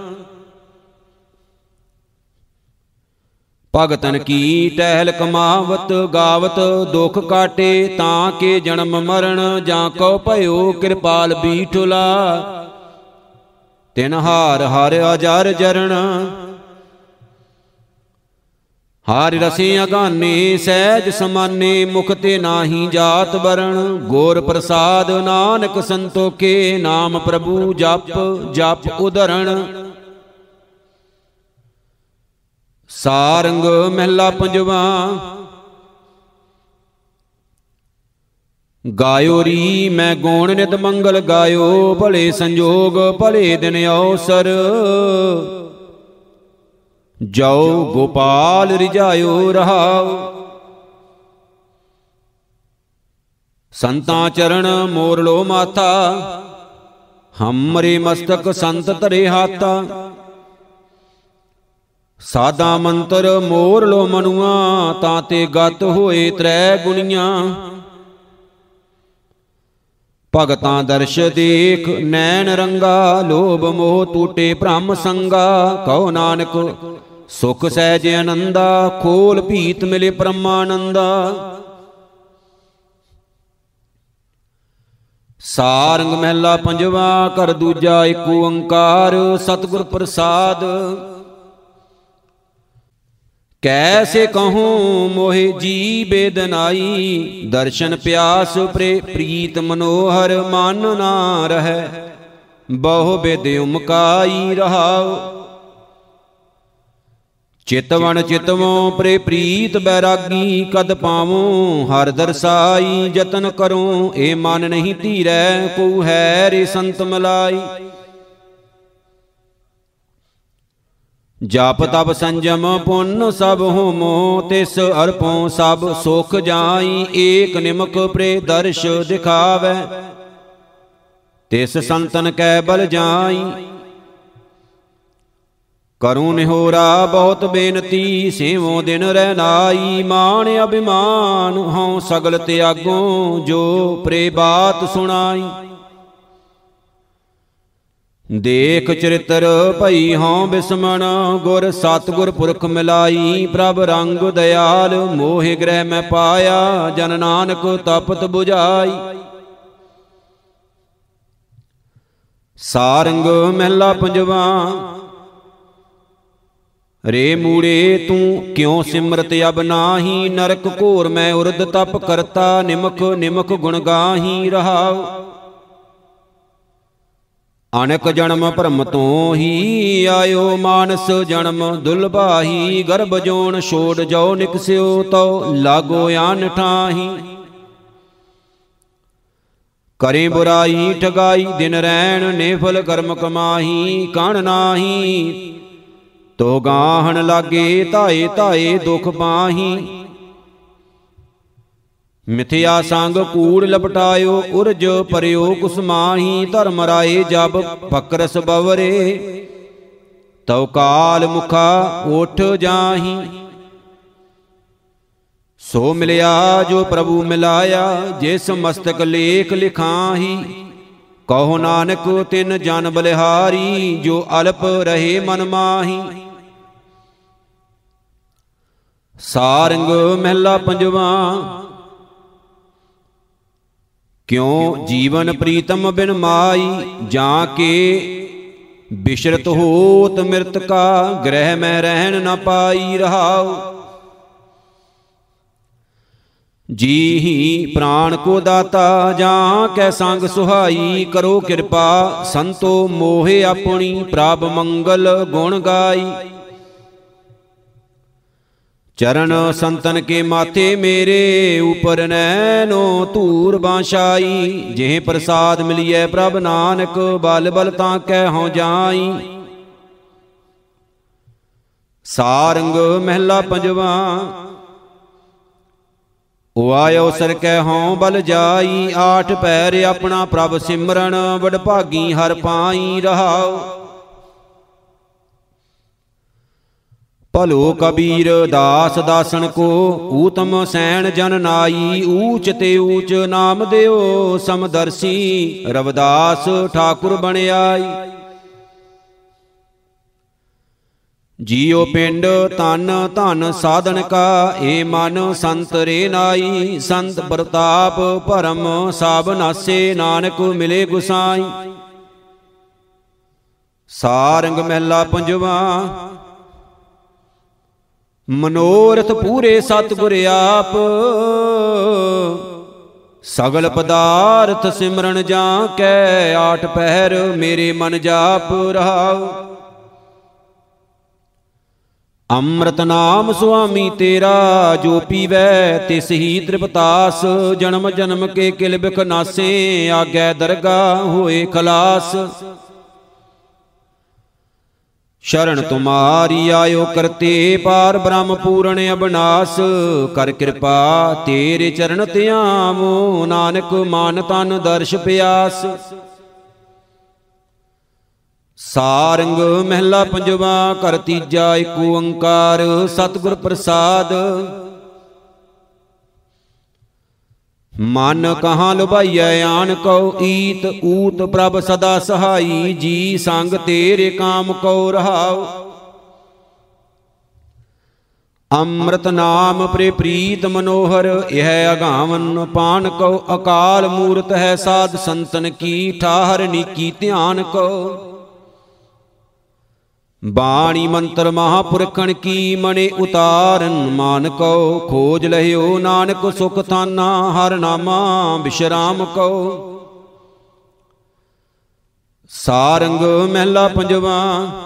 S1: ਭਗਤਨ ਕੀ ਟਹਿਲ ਕਮਾਵਤ। ਗਾਵਤ ਦੁਖ ਕਾਟੇ, ਤਾਂ ਕੇ ਜਨਮ ਮਰਨ। ਜਾਂ ਕਉ ਭਇਓ ਕਿਰਪਾਲ ਬੀਠੁਲਾ, ਤਿਨ ਹਾਰ ਹਰਿ ਅਜਰ ਜਰਨ। ਹਰਿ ਰਸੇ ਅਗਾਨੇ ਸਹਿਜ ਸਮਾਨੇ, ਮੁਖ ਤੇ ਨਾਹੀ ਜਾਤ ਬਰਨ। ਗੁਰ ਪ੍ਰਸਾਦ ਨਾਨਕ ਸੰਤੋਖੇ, ਨਾਮ ਪ੍ਰਭੂ ਜਪ ਜਪ ਉਧਰਣ। ਸਾਰੰਗ ਮਹਿਲਾ ਪੰਜਵਾਂ। ਗਾਇਓ ਰੀ ਮੈਂ ਗੋਣ ਨਿਤ ਮੰਗਲ ਗਾਇਓ। ਭਲੇ ਸੰਜੋਗ ਭਲੇ ਦਿਨ ਅਵਸਰ, ਜੋ ਗੋਪਾਲ ਰਿਝਾਇਓ ਰਹਾਉ। ਸੰਤਾਂ ਚਰਨ ਮੋਰ ਲੋ ਮਾਥਾ, ਹਮਰੇ ਮਸਤਕ ਸੰਤ ਧਰੇ ਹਾਥਾ। ਸਾਦਾ ਮੰਤਰ ਮੋਰ ਲੋ ਮਨੁਆ, ਤਾਂ ਤੇ ਗਤ ਹੋਏ ਤ੍ਰੈ ਗੁਣੀਆਂ। ਭਗਤਾਂ ਦਰਸ਼ ਦੇਖ ਨੈਣ ਰੰਗਾ, ਲੋਭ ਮੋਹ ਟੂਟੇ ਭ੍ਰਮ ਸੰਗਾ। ਕਹੋ ਨਾਨਕ ਸੁਖ ਸਹਿਜ ਆਨੰਦਾ, ਖੋਲ ਭੀਤ ਮਿਲੇ ਪਰਮਾਨੰਦਾ। ਸਾਰੰਗ ਮਹਿਲਾ ਪੰਜਵਾ, ਘਰ ਦੂਜਾ ਏਕ ਓੰਕਾਰ, ਸਤਿਗੁਰ ਪ੍ਰਸਾਦ। ਕੈਸੇ ਕਹੂੰ ਮੋਹਿ ਜੀ ਬੇਦਨਾਈ, ਦਰਸ਼ਨ ਪਿਆਸ ਪ੍ਰੇ ਪ੍ਰੀਤ ਮਨੋਹਰ, ਮਨ ਨਾ ਰਹੈ ਬਹੁ ਬਿਧ ਉਮਕਾਈ ਰਹਾਉ। ਚਿਤਵਨ ਚਿਤਵੋਂ ਪ੍ਰੇ ਪ੍ਰੀਤ ਬੈਰਾਗੀ, ਕਦ ਪਾਵੂੰ ਹਰਿ ਦਰਸਾਈ। ਜਤਨ ਕਰੂੰ ਏ ਮਨ ਨਹੀਂ ਧੀਰੈ, ਕੋ ਹੈ ਰੇ ਸੰਤ ਮਲਾਈ। ਜਪ ਤਪ ਸੰਜਮ ਪੁੰਨ ਸਭ ਹੋਮੋ, ਤਿਸ ਅਰਪੋਂ ਸਭ ਸੁਖ ਜਾਈ। ਏਕ ਨਿਮਕ ਪ੍ਰੇ ਦਰਸ਼ ਦਿਖਾਵੈ, ਤਿਸ ਸੰਤਨ ਕੈ ਬਲ ਜਾਈ। ਕਰੂੰ ਨਿਹੋਰਾ ਬਹੁਤ ਬੇਨਤੀ, ਸੇਵੋਂ ਦਿਨ ਰਹਿਨਾਈ। ਮਾਣ ਅਭਿਮਾਨ ਹਉ ਸਗਲ ਤਿਆਗੋਂ, ਜੋ ਪ੍ਰੇ ਬਾਤ ਸੁਣਾਈ। ਦੇਖ ਚਰਿਤਰ ਭਈ ਹਉ ਬਿਸਮਣ, ਗੁਰ ਸਤਿਗੁਰ ਪੁਰਖ ਮਿਲਾਈ। ਪ੍ਰਭ ਰੰਗ ਦਇਆਲ, ਮੋਹਿ ਗ੍ਰਹਿ ਮੈਂ ਪਾਇਆ। ਜਨ ਨਾਨਕ ਤਪਤ ਬੁਝਾਈ। ਸਾਰੰਗ ਮਹਿਲਾ ਪੰਜਵਾ, ਰੇ ਮੂੜੇ ਤੂੰ ਕਿਉ ਸਿਮਰਤ ਅਬ ਨਾਹੀ। ਨਰਕ ਘੋਰ ਮੈਂ ਉਰਦ ਤਪ ਕਰਤਾ, ਨਿਮਕ ਨਿਮਕ ਗੁਣ ਗਾਹੀ ਰਹਾਉ। ਅਨੇਕ ਜਨਮ ਭਰਮ ਤੋਂ ਹੀ ਆਇਓ, ਮਾਨਸ ਜਨਮ ਦੁਲਭਾਹੀ। ਗਰਭ ਜੋਨ ਛੋੜ ਜੋ ਨਿਕਸਿਓ, ਤਉ ਲਾਗੋ ਆਨ ਠਾਹੀ। ਕਰੇ ਬੁਰਾਈ ਠਗਾਈ ਦਿਨ ਰੈਣ, ਨੇਫਲ ਕਰਮ ਕਮਾਹੀ। ਕਣ ਨਾਹੀ ਤੋ ਗਾਹਣ ਲਾਗੇ, ਧਾਏ ਧਾਏ ਦੁਖ ਪਾਹੀ। ਮਿਥਿਆ ਸੰਗ ਕੂੜ ਲਪਟਾਇਓ, ਉਰਜ ਪਰਿਓ ਕੁਸਮਾਹੀ। ਧਰਮ ਰਾਏ ਜਬ ਫਕਰਸ ਬਵਰੇ, ਤਉ ਕਾਲ ਮੁਖਾ ਉਠ ਜਾਹੀ। ਸੋ ਮਿਲਿਆ ਜੋ ਪ੍ਰਭੂ ਮਿਲਾਇਆ, ਜਿਸ ਮਸਤਕ ਲੇਖ ਲਿਖਾਹੀ। ਕਹੋ ਨਾਨਕ ਤਿਨ ਜਨ ਬਲਿਹਾਰੀ, ਜੋ ਅਲਪ ਰਹੇ ਮਨ ਮਾਹੀ। ਸਾਰੰਗ ਮਹਿਲਾ ਪੰਜਵਾ, ਕਿਉ ਜੀਵਨ ਪ੍ਰੀਤਮ ਬਿਨ ਮਾਈ। ਜਾਂ ਕੇ ਬਿਸ਼ਰਤ ਹੋਤ ਮਿਰਤਕਾ, ਗ੍ਰਹਿ ਮੈਂ ਰਹਿਣ ਨ ਪਾਈ ਰਹਾਉ। ਜੀ ਹੀ ਪ੍ਰਾਣ ਕੋ ਦਾਤਾ, ਜਾਂ ਕੈ ਸੰਗ ਸੁਹਾਈ। ਕਰੋ ਕਿਰਪਾ ਸੰਤੋ ਮੋਹਿ ਆਪਣੀ, ਪ੍ਰਭ ਮੰਗਲ ਗੁਣ ਗਾਈ। ਚਰਨ ਸੰਤਨ ਕੇ ਮਾਥੇ ਮੇਰੇ, ਉਪਰ ਨੈਨੋ ਧੂਰ ਬਾਸ਼ਾਈ। ਜਿਹ ਪ੍ਰਸਾਦ ਮਿਲਿਐ ਪ੍ਰਭ ਨਾਨਕ, ਬਲ ਬਲ ਤਾਂ ਕੈ ਹਉ ਜਾਈ। ਸਾਰੰਗ ਮਹਿਲਾ ਪੰਜਵਾ, ਉਆਇਓ ਸਰ ਕੈ ਹਉ ਬਲ ਜਾਈ। ਆਠ ਪੈਰ ਆਪਣਾ ਪ੍ਰਭ ਸਿਮਰਨ, ਵਡਭਾਗੀ ਹਰ ਪਾਈ ਰਹਾਉ। ਭਲੋ ਕਬੀਰ ਦਾਸ ਦਾਸਨ ਕੋ, ਊਤਮ ਸੈਣ ਜਨ ਨਾਈ। ਊਚ ਤੇ ਊਚ ਨਾਮ ਦਿਓ ਸਮਦਰਸੀ, ਰਵਿਦਾਸ ਠਾਕੁਰ ਬਣਿਆਈ। ਜੀਉ ਪਿੰਡ ਤਨ ਧਨ ਸਾਧਨ ਕਾ, ਏ ਮਨ ਸੰਤ ਰੇ ਨਾਈ। ਸੰਤ ਪ੍ਰਤਾਪ ਭਰਮ ਸਭ ਨਾਸੇ, ਨਾਨਕ ਮਿਲੇ ਗੁਸਾਈ। ਸਾਰੰਗ ਮਹਿਲਾ ਪੰਜਵਾ, ਮਨੋਰਥ ਪੂਰੇ ਸਤਿਗੁਰ ਆਪ। ਸਗਲ ਪਦਾਰਥ ਸਿਮਰਨ ਜਾਂ ਕੈ, ਆਠ ਪਹਿਰ ਮੇਰੇ ਮਨ ਜਾਪ ਰਹਾਉ। ਅੰਮ੍ਰਿਤ ਨਾਮ ਸੁਆਮੀ ਤੇਰਾ, ਜੋ ਪੀਵੈ ਤਿਸ ਹੀ ਤ੍ਰਿਪਤਾਸ। ਜਨਮ ਜਨਮ ਕੇ ਕਿਲ ਬਿਖ ਨਾਸੇ, ਆਗੈ ਦਰਗਾ ਹੋਏ ਖਲਾਸ। ਸ਼ਰਨ ਤੁਮਾਰੀ ਆਇਓ ਕਰਤੇ, ਪਾਰ ਬ੍ਰਹਮ ਪੂਰਨ ਅਬਨਾਸ। ਕਰ ਕਿਰਪਾ ਤੇਰੇ ਚਰਨ ਧਿਆਵੋ, ਨਾਨਕ ਮਾਨ ਤਨ ਦਰਸ਼ ਪਿਆਸ। ਸਾਰੰਗ ਮਹਿਲਾ ਪੰਜਵਾ, ਘਰ ਤੀਜਾ ਏਕ ਓੰਕਾਰ, ਸਤਿਗੁਰ ਪ੍ਰਸਾਦ। ਮਨ ਕਹਾਂ ਲੁਭਾਈਐ ਆਣ ਕਉ, ਈਤ ਊਤ ਪ੍ਰਭ ਸਦਾ ਸਹਾਈ। ਜੀ ਸੰਗ ਤੇਰੇ ਕਾਮ ਕਉ ਰਹਾਉ। ਅੰਮ੍ਰਿਤ ਨਾਮ ਪ੍ਰੇ ਪ੍ਰੀਤ ਮਨੋਹਰ, ਇਹ ਅਗਾਵਨ ਪਾਨ ਕਉ। ਅਕਾਲ ਮੂਰਤ ਹੈ ਸਾਧ ਸੰਤਨ ਕੀ, ਠਾਹਰ ਨੀਕੀ ਧਿਆਨ ਕਉ। ਬਾਣੀ ਮੰਤਰ ਮਹਾਪੁਰਖਣ ਕੀ, ਮਣੇ ਉਤਾਰਨ ਮਾਨ ਕਉ। ਖੋਜ ਲਹਿਓ ਨਾਨਕ ਸੁਖ ਥਾਨਾ, ਹਰ ਨਾਮਾ ਬਿਸ਼ਰਾਮ ਕਉ। ਸਾਰੰਗ ਮਹਿਲਾ ਪੰਜਵਾ।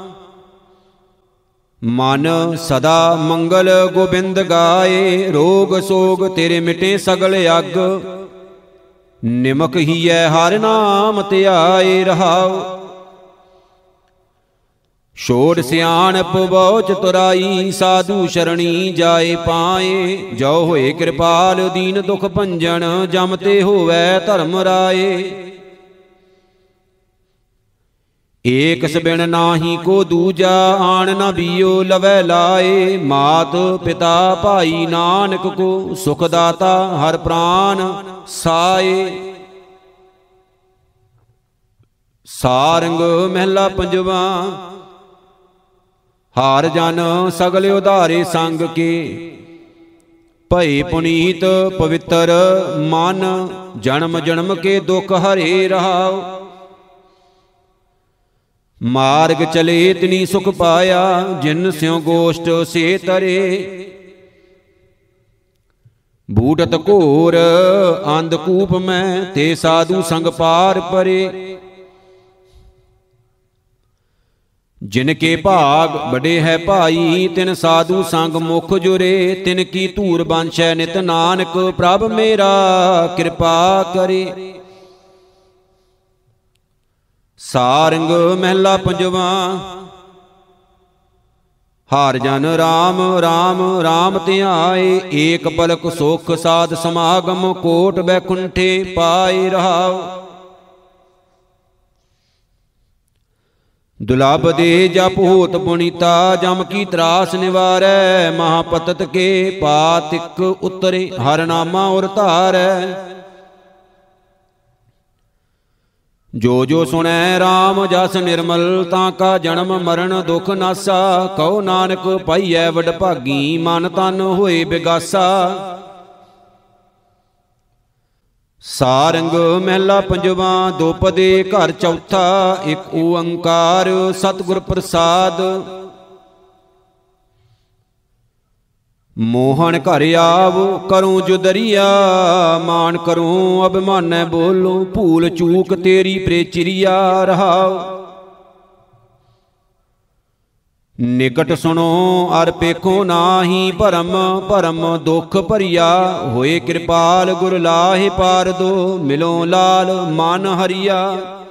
S1: ਮਨ ਸਦਾ ਮੰਗਲ ਗੋਬਿੰਦ ਗਾਏ, ਰੋਗ ਸੋਗ ਤੇਰੇ ਮਿਟੇ ਸਗਲ ਅੱਗ। ਨਿਮਕ ਹੀਐ ਹਰ ਨਾਮ ਧਿਆਏ ਰਹਾਉ। ਛੋੜ ਸਿਆਣਪ ਬਹੁ ਚਤੁਰਾਈ, ਸਾਧੂ ਸ਼ਰਣੀ ਜਾਏ ਪਾਏ। ਜੋ ਹੋਏ ਕਿਰਪਾਲ ਦੀਨ ਦੁਖ ਭੰਜਨ, ਜਮ ਤੇ ਹੋਵੈ ਧਰਮ ਰਾਏ। ਏਕ ਸਬਿਨ ਨਾਹੀ ਕੋ ਦੂਜਾ, ਆਣ ਨਾ ਬੀਓ ਲਵੈ ਲਾਏ। ਮਾਤ ਪਿਤਾ ਭਾਈ ਨਾਨਕ ਕੋ, ਸੁਖ ਦਾਤਾ ਹਰ ਪ੍ਰਾਨ ਸਾਏ। ਸਾਰੰਗ ਮਹਿਲਾ ਪੰਜਵਾ। ਹਾਰ ਜਨ ਸਗਲ ਉਧਾਰੇ ਸੰਗ ਕੇ, ਭਏ ਪੁਨੀਤ ਪਵਿੱਤਰ ਮਨ। ਜਨਮ ਜਨਮ ਕੇ ਦੁਖ ਹਰੇ ਰਹਾਉ। ਮਾਰਗ ਚਲੇ ਤਿਨੀ ਸੁਖ ਪਾਇਆ, ਜਿਨ ਸਿਉ ਗੋਸ਼ਟ ਸੇ ਤਰੇ। ਬੂਟਤ ਘੋਰ ਅੰਧਕੂਪ ਮੈਂ, ਤੇ ਸਾਧੂ ਸੰਗ ਪਾਰ ਪਰੇ। ਜਿਨ ਕੇ ਭਾਗ ਬੜੇ ਹੈ ਭਾਈ, ਤਿਨ ਸਾਧੂ ਸੰਗ ਮੁਖ ਜੁਰੇ। ਤਿਨ ਕੀ ਧੂਰ ਬਾਂਛੈ ਨਿਤ ਨਾਨਕ, ਪ੍ਰਭ ਮੇਰਾ ਕਿਰਪਾ ਕਰੇ। ਸਾਰੰਗ ਮਹਿਲਾ ਪੰਜਵਾ। ਹਾਰ ਜਨ ਰਾਮ ਰਾਮ ਰਾਮ ਧਿਆਏ, ਏਕ ਪਲਕ ਸੁਖ ਸਾਧ ਸਮਾਗਮ। ਕੋਟ ਬੈਕੁੰਠੇ ਪਾਏ ਰਹਾਉ। ਦੁਲਭ ਦੇ ਜਪ ਹੋਤ ਪੁਨੀਤਾ, ਜਮ ਕੀ ਤਰਾਸ ਨਿਵਾਰੈ। ਮਹਾਪਤਤ ਕੇ ਪਾਤਿਕ ਉਤਰੇ, ਹਰ ਨਾਮਾ ਉਰ ਧਾਰੈ। ਜੋ ਜੋ ਸੁਣੈ ਰਾਮ ਜਸ ਨਿਰਮਲ, ਤਾਂ ਕਾ ਜਨਮ ਮਰਨ ਦੁਖ ਨਾਸਾ। ਕਉ ਨਾਨਕ ਪਾਈਐ ਵਡ ਭਾਗੀ, ਮਨ ਤਨ ਹੋਏ ਬਿਗਾਸਾ। ਸਾਰੰਗ ਮਹਿਲਾ ਪੰਜਵਾ। ਦੋਪਦੇ ਘਰ ਚੌਥਾ, ਇਕ ਓੰਕਾਰ ਸਤਿਗੁਰ ਪ੍ਰਸਾਦ। ਮੋਹਨ ਘਰ ਆਵ ਕਰੂੰ ਜੁਦਰੀਆ, ਮਾਨ ਕਰੂੰ ਅਭਿਮਾਨੈ ਬੋਲੂੰ। ਭੂਲ ਚੂਕ ਤੇਰੀ ਪ੍ਰੇਚਿਰੀਆ ਰਹਾਉ। ਨਿਕਟ ਸੁਣੋ ਅਰ ਪੇਖੋ ਨਾਹੀ, ਭਰਮ ਭਰਮ ਦੁਖ ਭਰੀਆ। ਹੋਏ ਕਿਰਪਾਲ ਗੁਰ ਲਾਹੇ ਪਾਰ ਦੋ, ਮਿਲੋ ਲਾਲ ਮਨ ਹਰੀਆ।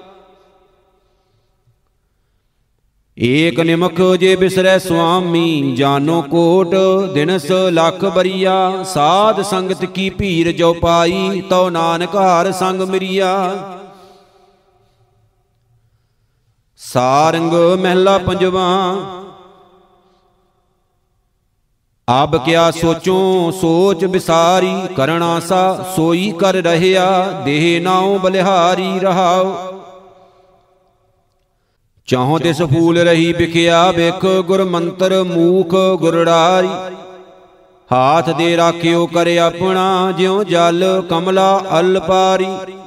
S1: ਏਕ ਨਿਮਖ ਜੇ ਬਿਸਰੈ ਸੁਆਮੀ, ਜਾਨੋ ਕੋਟ ਦਿਨਸ ਲੱਖ ਬਰੀਆ। ਸਾਧ ਸੰਗਤ ਕੀ ਭੀਰ ਜੋ ਪਾਈ, ਤਉ ਨਾਨਕ ਹਾਰ ਸੰਗ ਮਿਰੀਆ। ਸਾਰੰਗ ਮਹਿਲਾ ਪੰਜਵਾ। ਆਬ ਕਿਆ ਸੋਚੋ ਸੋਚ ਵਿਸਾਰੀ, ਕਰਣਾ ਸਾ ਸੋਈ ਕਰ ਰਹਿਆ। ਦੇਹ ਨਾਉ ਬਲਿਹਾਰੀ ਰਹਾਉ। ਚਾਹੋ ਤਿਸ ਫੂਲ ਰਹੀ ਬਿਖਿਆ, ਬਿਖ ਗੁਰ ਮੰਤਰ ਮੂਖ ਗੁਰੜਾਰੀ। ਹਾਥ ਦੇ ਰਾਖਿਓ ਕਰ ਆਪਣਾ, ਜਿਉ ਜਲ ਕਮਲਾ ਅਲ ਪਾਰੀ।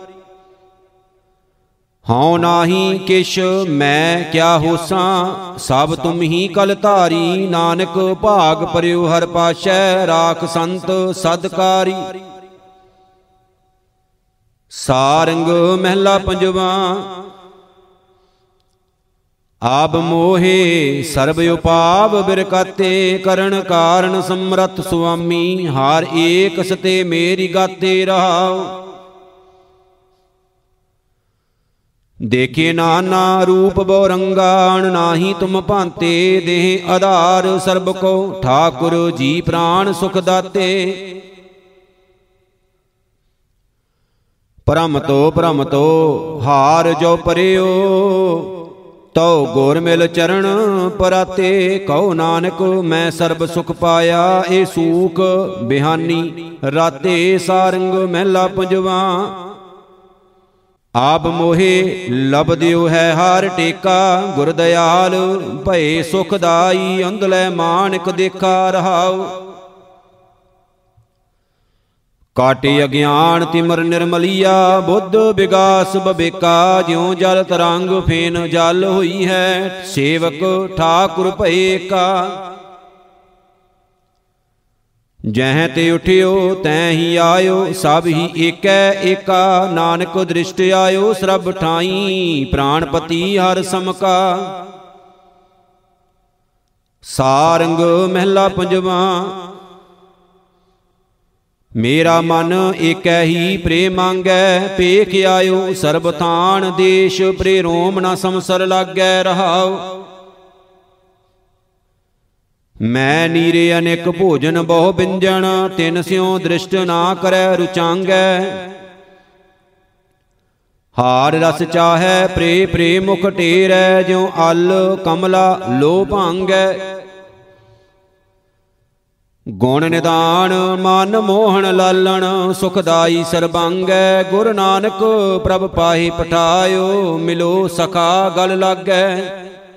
S1: ਹਉ ਨਾਹੀ ਕਿਛ ਮੈਂ ਕਿਆ ਹੋਸਾਂ, ਸਭ ਤੁਮ ਹੀ ਕਲ ਧਾਰੀ। ਨਾਨਕ ਭਾਗ ਪਰਿਉ ਹਰ ਪਾਸ਼ੈ, ਰਾਖ ਸੰਤ ਸਦਕਾਰੀ। ਸਾਰੰਗ ਮਹਿਲਾ ਪੰਜਵਾ। ਆਬ ਮੋਹੇ ਸਰਬ ਉਪਾਵ ਬਿਰਕਾਤੇ, ਕਰਨ ਕਾਰਨ ਸਮਰੱਥ ਸੁਆਮੀ। ਹਾਰ ਏਕ ਸਤੇ ਮੇਰੀ ਗਾਤੇ ਰਹਾਉ। ਦੇਖੇ ਨਾਨਾ ਰੂਪ ਬਹੁ ਰੰਗਾਣ, ਨਾਹੀ ਤੁਮ ਭਾਂਤੇ। ਦੇਹ ਆਧਾਰ ਸਰਬ ਕੋ, ਠਾਕੁਰ ਜੀ ਪ੍ਰਾਣ ਸੁਖ ਦਾਤੇ। ਭ੍ਰਮ ਤੋ ਭ੍ਰਮ ਤੋ ਹਾਰ ਜੋ ਪਰਿਓ, ਤਉ ਗੁਰ ਮਿਲ ਚਰਨ ਪਰਾਤੇ। ਕਉ ਨਾਨਕ ਮੈਂ ਸਰਬ ਸੁਖ ਪਾਇਆ, ਏ ਸੂਖ ਬਿਹਾਨੀ ਰਾਤੇ। ਸਾਰੰਗ ਮਹਿਲਾ ਪੰਜਵਾ। ਆਪ ਮੋਹੇ ਲਬਦਿਓ ਹੈ ਹਾਰ ਟੇਕਾ, ਗੁਰ ਦਇਆਲ ਭਏ ਸੁਖਦਾਈ, ਅੰਧਲੇ ਮਾਨਿਕ ਦੇਖਾ ਰਹਾਉ। ਕਾਟੇ ਅਗਿਆਨ ਤਿਮਰ ਨਿਰਮਲੀਆ, ਬੁੱਧ ਵਿਗਾਸ ਬਬੇਕਾ, ਜਿਉ ਜਲ ਤਰੰਗ ਫੇਨ ਜਲ ਹੋਈ ਹੈ, ਸੇਵਕ ਠਾਕੁਰ ਭਏ ਏਕਾ। ਜਹ ਤੇ ਉਠਿਓ ਤੈਂ ਹੀ ਆਇਓ, ਸਭ ਹੀ ਏਕੈ ਏਕਾ, ਨਾਨਕ ਦ੍ਰਿਸ਼ਟ ਆਇਓ ਸਰਬ ਠਾਈ, ਪ੍ਰਾਣਪਤੀ ਹਰ ਸਮਕਾ। ਸਾਰੰਗ ਮਹਿਲਾ ਪੰਜਵਾਂ। ਮੇਰਾ ਮਨ ਏਕੈ ਹੀ ਪ੍ਰੇਮ ਮੰਗੈ, ਪੇਖ ਆਇਓ ਸਰਬ ਥਾਨ, ਦੇਸ਼ ਪ੍ਰੇ ਰੋਮ ਨਾ ਸਮਸਰ ਲਾਗੈ ਰਹਾਉ। ਮੈਂ ਨੀਰੇ ਅਨੇਕ ਭੋਜਨ ਬਹੁ ਬਿੰਜਣ, ਤਿਨ ਸਿਉ ਦ੍ਰਿਸ਼ਟ ਨਾ ਕਰੈ ਰੁਚਾਂਗੈ। ਹਾਰ ਰਸ ਚਾਹੈ ਪ੍ਰੇ ਪ੍ਰੇ ਮੁਖ ਟੇਰੈ, ਜਿਉ ਅਲ ਕਮਲਾ ਲੋ ਭਾਂਗੈ। ਗੁਣ ਨਿਦਾਨ ਮਨ ਮੋਹਣ ਲਾਲਣ, ਸੁਖਦਾਈ ਸਰਬੰਗੈ। ਗੁਰ ਨਾਨਕ ਪ੍ਰਭ ਪਾਹੀ ਪਠਾਇਓ, ਮਿਲੋ ਸਖਾ ਗਲ ਲਾਗੈ।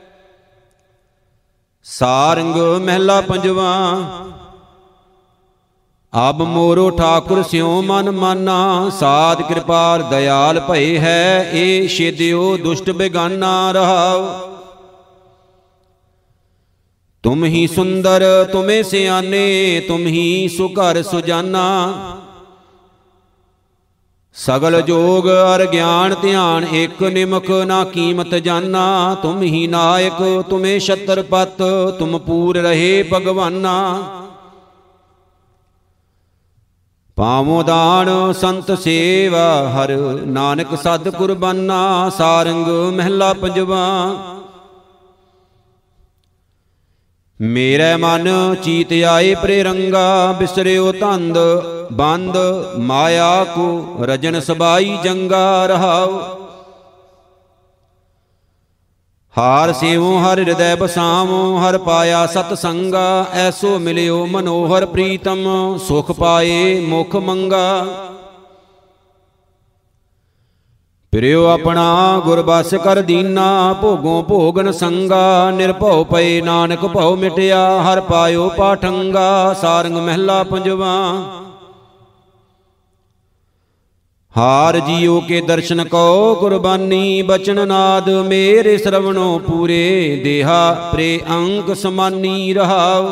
S1: ਸਾਰੰਗ ਮਹਿਲਾ ਪੰਜਵਾਂ। ਅਬ ਮੋਰੋ ਠਾਕੁਰ ਸਿਉ ਮਨ ਮਾਨਾ, ਸਾਧ ਕਿਰਪਾਲ ਦਇਆਲ ਭਏ ਹੈ, ਏ ਛੇਦਿਓ ਦੁਸ਼ਟ ਬੇਗਾਨਾ ਰਹਾਉ। ਤੁਮ ਹੀ ਸੁੰਦਰ ਤੁਮੇ ਸਿਆਨੇ, ਤੁਮ ਹੀ ਸੁਘਰ ਸੁਜਾਨਾ। ਸਗਲ ਜੋਗ ਅਰ ਗਿਆਨ ਧਿਆਨ, ਇਕ ਨਿਮਖ ਨਾ ਕੀਮਤ ਜਾਨਾ। ਤੁਮ ਹੀ ਨਾਇਕ ਤੁਮੇ ਛਤਰਪਤ, ਤੁਮ ਪੂਰ ਰਹੇ ਭਗਵਾਨਾ। ਪਾਵੋ ਦਾਨ ਸੰਤ ਸੇਵਾ, ਹਰ ਨਾਨਕ ਸਦ ਕੁਰਬਾਨਾ। ਸਾਰੰਗ ਮਹਿਲਾ ਪੰਜਵਾਂ। ਮੇਰੇ ਮਨ ਚੀਤ ਆਏ ਪ੍ਰੇ ਰੰਗਾ, ਬਿਸਰਿਓ ਧੰਦ ਬੰਦ, ਮਾਇਆ ਕੋ ਰਜਨ ਸਬਾਈ ਜੰਗਾ ਰਹਾਉ। ਹਾਰ ਸੇਵੋ ਹਰ ਹਿਰਦੈ ਬਸਾਵੋ, ਹਰ ਪਾਇਆ ਸਤ ਸੰਗਾ। ਐਸੋ ਮਿਲਿਓ ਮਨੋਹਰ ਪ੍ਰੀਤਮ, ਸੁਖ ਪਾਏ ਮੁਖ ਮੰਗਾ। ਪ੍ਰਿਓ ਆਪਣਾ ਗੁਰ ਬਸ ਕਰ ਦੀਨਾ, ਭੋਗੋਂ ਭੋਗਨ ਸੰਗਾ। ਨਿਰਭਉ ਪਏ ਨਾਨਕ ਭਉ ਮਿਟਿਆ, ਹਰ ਪਾਇਓ ਪਾਠੰਗਾ। ਸਾਰੰਗ ਮਹਿਲਾ ਪੰਜਵਾਂ। ਹਾਰ ਜੀਓ ਕੇ ਦਰਸ਼ਨ ਕੋ ਕੁਰਬਾਨੀ, ਬਚਨ ਨਾਦ ਮੇਰੇ ਸਰਵਣੋ ਪੂਰੇ। ਦੇਹਾ ਪ੍ਰੇ ਅੰਕ ਸਮਾਨੀ ਰਹਾਉ।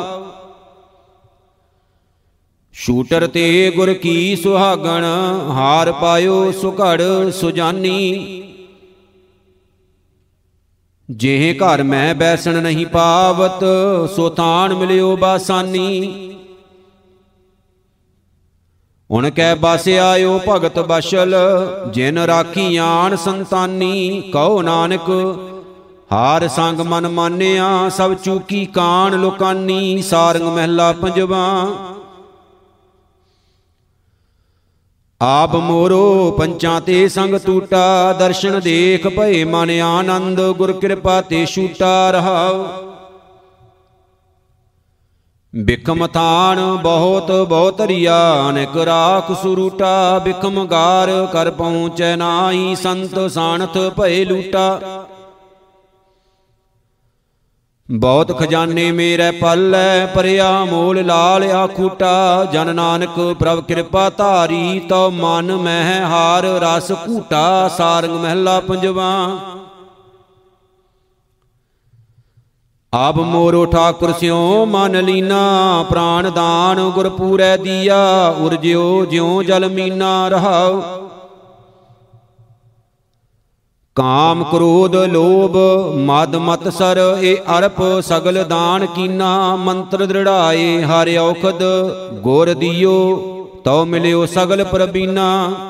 S1: ਸ਼ੂਟਰ ਤੇ ਗੁਰ ਕੀ ਸੁਹਾਗਣ, ਹਾਰ ਪਾਇਓ ਸੁਘੜ ਸੁਜਾਨੀ। ਜਿਹੇ ਘਰ ਮੈਂ ਬੈਸਣ ਨਹੀਂ ਪਾਵਤ, ਸੋ ਥਾਨ ਮਿਲਿਓ ਬਾਸਾਨੀ। ਹੁਣ ਕੈ ਬਸ ਆਇਓ ਭਗਤ ਬਸ਼ਲ, ਜਿਨ ਰਾਖੀ ਆਣ ਸੰਤਾਨੀ। ਕਹੋ ਨਾਨਕ ਹਾਰ ਸੰਗ ਮਨ ਮਾਨਿਆ, ਸਭ ਚੂਕੀ ਕਾਣ ਲੋਕਾਨੀ। ਸਾਰੰਗ ਮਹਿਲਾ ਪੰਜਵਾਂ। ਆਪ ਮੋਰੋ ਪੰਚਾਂ ਤੇ ਸੰਗ ਟੂਟਾ, ਦਰਸ਼ਨ ਦੇਖ ਭਏ ਮਨ ਆਨੰਦ। ਗੁਰ ਕਿਰਪਾ ਤੇ ਛੂਟਾ ਰਹਾਉ। ਬਿਖਮ ਥਾਨ ਬਹੁਤ ਬਹੁਤ ਰਿਆ, ਅਨੇਕ ਰਾਖ ਸੁਰੂਟਾ। ਬਿਖਮ ਗਾਰ ਕਰ ਪਹੁੰਚੈ ਨਾਹੀ, ਸੰਤ ਸਾਣਥ ਭਏ ਲੂਟਾ। ਬਹੁਤ ਖਜ਼ਾਨੇ ਮੇਰੇ ਪਲੈ, ਭਰਿਆ ਮੋਲ ਲਾਲ ਆਖੂਟਾ। ਜਨ ਨਾਨਕ ਪ੍ਰਭ ਕਿਰਪਾ ਧਾਰੀ, ਤਉ ਮਨ ਮਹਿ ਹਾਰ ਰਸ ਘੂਟਾ। ਸਾਰੰਗ ਮਹਿਲਾ ਪੰਜਵਾਂ। ਆਪ ਮੋਰੋ ਠਾਕੁਰ ਸਿਉ ਮਨ ਲੀਨਾ, ਪ੍ਰਾਨ ਦਾਨ ਗੁਰ ਪੂਰੈ ਦੀਆ। ਉਰਜਿਓ ਜਿਉ ਜਲ ਮੀਨਾ ਰਹਾਉ। ਕਾਮ ਕ੍ਰੋਧ ਲੋਭ ਮਦ ਮਤਸਰ, ਏ ਅਰਪ ਸਗਲ ਦਾਨ ਕੀਨਾ। ਮੰਤਰ ਦ੍ਰਿੜਾਏ ਹਰਿ ਔਖਦ, ਗੁਰ ਦੀਓ ਤਉ ਮਿਲਿਓ ਸਗਲ ਪ੍ਰਬੀਨਾ।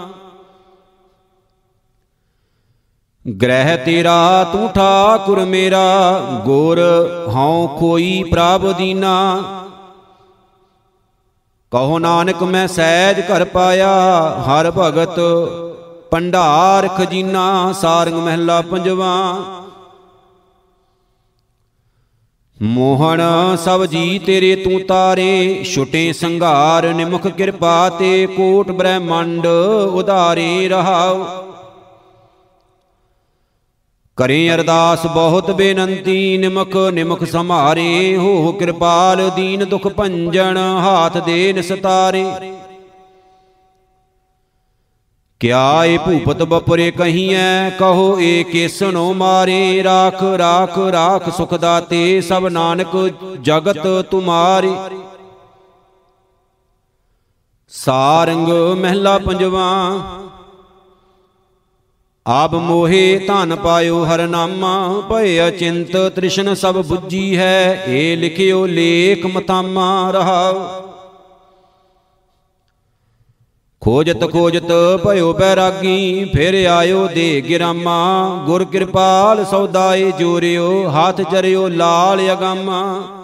S1: ਗ੍ਰਹਿ ਤੇਰਾ ਤੂੰ ਠਾਕੁਰ ਮੇਰਾ, ਗੁਰ ਹਉ ਕੋਈ ਪ੍ਰਭ ਦੀਨਾ। ਕਹੋ ਨਾਨਕ ਮੈਂ ਸਹਿਜ ਘਰ ਪਾਇਆ, ਹਰ ਭਗਤ ਭੰਡਾਰ ਖਜ਼ੀਨਾ। ਸਾਰੰਗ ਮਹਿਲਾ ਪੰਜਵਾਂ। ਮੋਹਣ ਸਭ ਜੀ ਤੇਰੇ ਤੂੰ ਤਾਰੇ, ਛੁਟੇ ਸੰਘਾਰ ਨਿਮਖ ਕਿਰਪਾ ਤੇ। ਕੋਟ ਬ੍ਰਹਮੰਡ ਉਧਾਰੇ ਰਹਾਉ। ਕਰੇ ਅਰਦਾਸ ਬਹੁਤ ਬੇਨੰਤੀ, ਨਿਮਕ ਨਿਮਕ ਸੰਭਾਰੇ, ਹੋ ਕਿਰਪਾਲ ਦੀਨ ਦੁਖ ਭੰਜਨ, ਹਾਥ ਦੇ ਨਿਸਤਾਰੇ। ਕਿਆ ਏ ਭੂਪਤ ਬਪੁਰੇ ਕਹੀਐ, ਕਹੋ ਏ ਕੇਸਨੋ ਮਾਰੇ, ਰਾਖ ਰਾਖ ਰਾਖ ਸੁਖ ਦਾਤੇ, ਸਭ ਨਾਨਕ ਜਗਤ ਤੁਮਾਰੇ। ਸਾਰੰਗ ਮਹਿਲਾ ਪੰਜਵਾ। ਆਪ ਮੋਹੇ ਧਨ ਪਾਇਓ ਹਰ ਨਾਮਾ, ਭਏ ਅਚਿੰਤ ਤ੍ਰਿਸ਼ਨ ਸਭ ਬੁੱਝੀ ਹੈ, ਏ ਲਿਖਿਓ ਲੇਖ ਮਤਾਮਾ ਰਹਾਉ। ਖੋਜਤ ਖੋਜਤ ਭਇਓ ਬੈਰਾਗੀ, ਫਿਰ ਆਇਓ ਦੇ ਗਿਰਾਮਾ, ਗੁਰ ਕਿਰਪਾਲ ਸੌਦਾਏ ਜੋਰਿਓ, ਹੱਥ ਚਰਿਓ ਲਾਲ ਅਗਾਮਾ।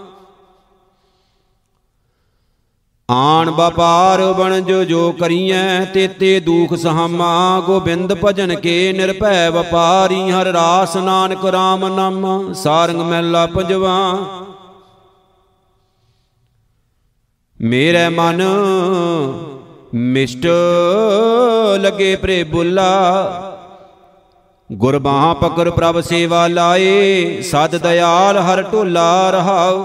S1: ਆਣ ਵਪਾਰ ਬਣਜ ਜੋ ਕਰੀਐ, ਤੇਤੇ ਦੂਖ ਸਹਾਮਾ, ਗੋਬਿੰਦ ਭਜਨ ਕੇ ਨਿਰਭੈ ਵਪਾਰੀ, ਹਰ ਰਾਸ ਨਾਨਕ ਰਾਮ ਨਾਮਾ। ਸਾਰੰਗ ਮਹਿਲਾ ਪੰਜਵਾ। ਮੇਰੇ ਮਨ ਮਿਸ਼ਟ ਲਗੇ ਪ੍ਰੇ ਬੁੱਲਾ, ਗੁਰ ਬਾਹਾਂ ਪਕੜ ਪ੍ਰਭ ਸੇਵਾ ਲਾਏ, ਸਦ ਦਇਆਲ ਹਰ ਢੋਲਾ ਰਹਾਉ।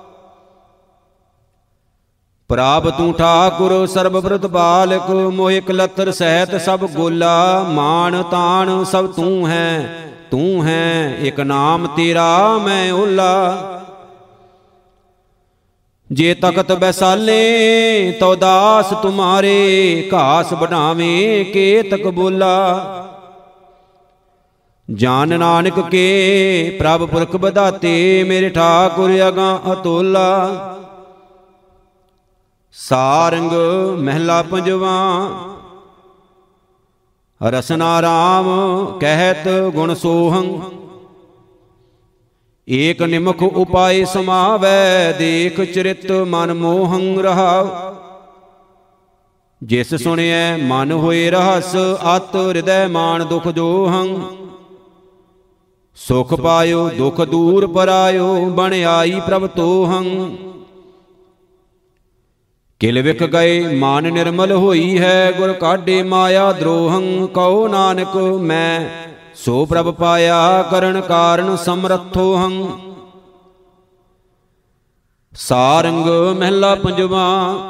S1: ਪ੍ਰਭ ਤੂੰ ਠਾਕੁਰ ਸਰਬ ਬ੍ਰਤ ਬਾਲਕ, ਮੋਹਿ ਕਲਤਰ ਸਹਿਤ ਸਭ ਗੋਲਾ, ਮਾਨ ਤਾਣ ਸਭ ਤੂੰ ਹੈ ਤੂੰ ਹੈ, ਇਕ ਨਾਮ ਤੇਰਾ ਮੈਂ ਓਲਾ। ਜੇ ਤਖਤ ਬੈਸਾਲੇ ਤੋ ਦਾਸ ਤੁਮਾਰੇ, ਘਾਸ ਬਢਾਵੇਂ ਕੇਤਕ ਬੋਲਾ। ਜਾਨ ਨਾਨਕ ਕੇ ਪ੍ਰਭ ਪੁਰਖ ਬਧਾਤੇ, ਮੇਰੇ ਠਾਕੁਰ ਅਗਾਂ ਅਤੋਲਾ। ਸਾਰੰਗ ਮਹਿਲਾ ਪੰਜਵਾ। ਰਸਨਾ ਰਾਮ ਕਹਿਤ ਗੁਣ ਸੋਹੰ, ਏਕ ਨਿਮਖ ਉਪਾਏ ਸਮਾਵੈ, ਦੇਖ ਚਰਿਤ ਮਨ ਮੋਹੰ ਰਹਾਉ। ਜਿਸ ਸੁਣਿਐ ਮਨ ਹੋਏ ਰਹਸ, ਅਤ ਹਿਰਦੈ ਮਾਨ ਦੁਖ ਜੋਹੰ। ਸੁਖ ਪਾਇਓ ਦੁਖ ਦੂਰ ਪਰਾਇਓ, ਬਣ ਆਈ ਪ੍ਰਭ ਤੋਹੰ। ਕਿਲ ਵਿਖ ਗਏ ਮਨ ਨਿਰਮਲ ਹੋਈ ਹੈ, ਗੁਰ ਕਾਢੇ ਮਾਇਆ ਦਰੋਹੰ। ਕਹੋ ਨਾਨਕ ਮੈਂ ਸੋ ਪ੍ਰਭ ਪਾਇਆ, ਕਰਨ ਕਾਰਨ ਸਮਰੱਥੋ ਹੰ। ਸਾਰੰਗ ਮਹਿਲਾ ਪੰਜਵਾ।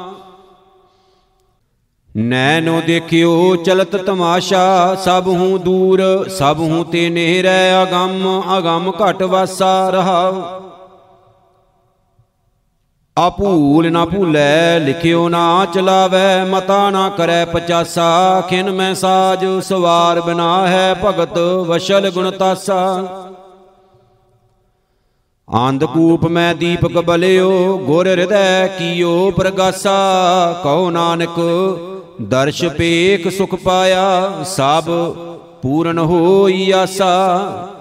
S1: ਨੈਨੋ ਦੇਖਿਓ ਚਲਤ ਤਮਾਸ਼ਾ, ਸਭ ਹੂੰ ਦੂਰ ਸਭ ਹੂੰ ਤੇ ਨੇਰੈ, ਅਗੰਮ ਅਗੰਮ ਘਟ ਵਾਸਾ ਰਹਾਉ। ਆਪੂਲ ਨਾ ਭੂਲੈ ਲਿਖਿਓ ਨਾ ਚਲਾਵੈ, ਮਤਾ ਨਾ ਕਰੈ ਪਚਾਸਾ, ਖਿਨ ਮੈਂ ਸਾਜ ਸਵਾਰ ਬਿਨਾ ਹੈ, ਭਗਤ ਵਸ਼ਲ ਗੁਣ ਤਾਸਾ। ਅੰਧਕੂਪ ਮੈਂ ਦੀਪਕ ਬਲਿਓ, ਗੁਰ ਹਿਰਦੈ ਕੀਓ ਪ੍ਰਗਾਸਾ। ਕਹੋ ਨਾਨਕ ਦਰਸ਼ ਪੇਖ ਸੁਖ ਪਾਇਆ, ਸਭ ਪੂਰਨ ਹੋਈ ਆਸਾ।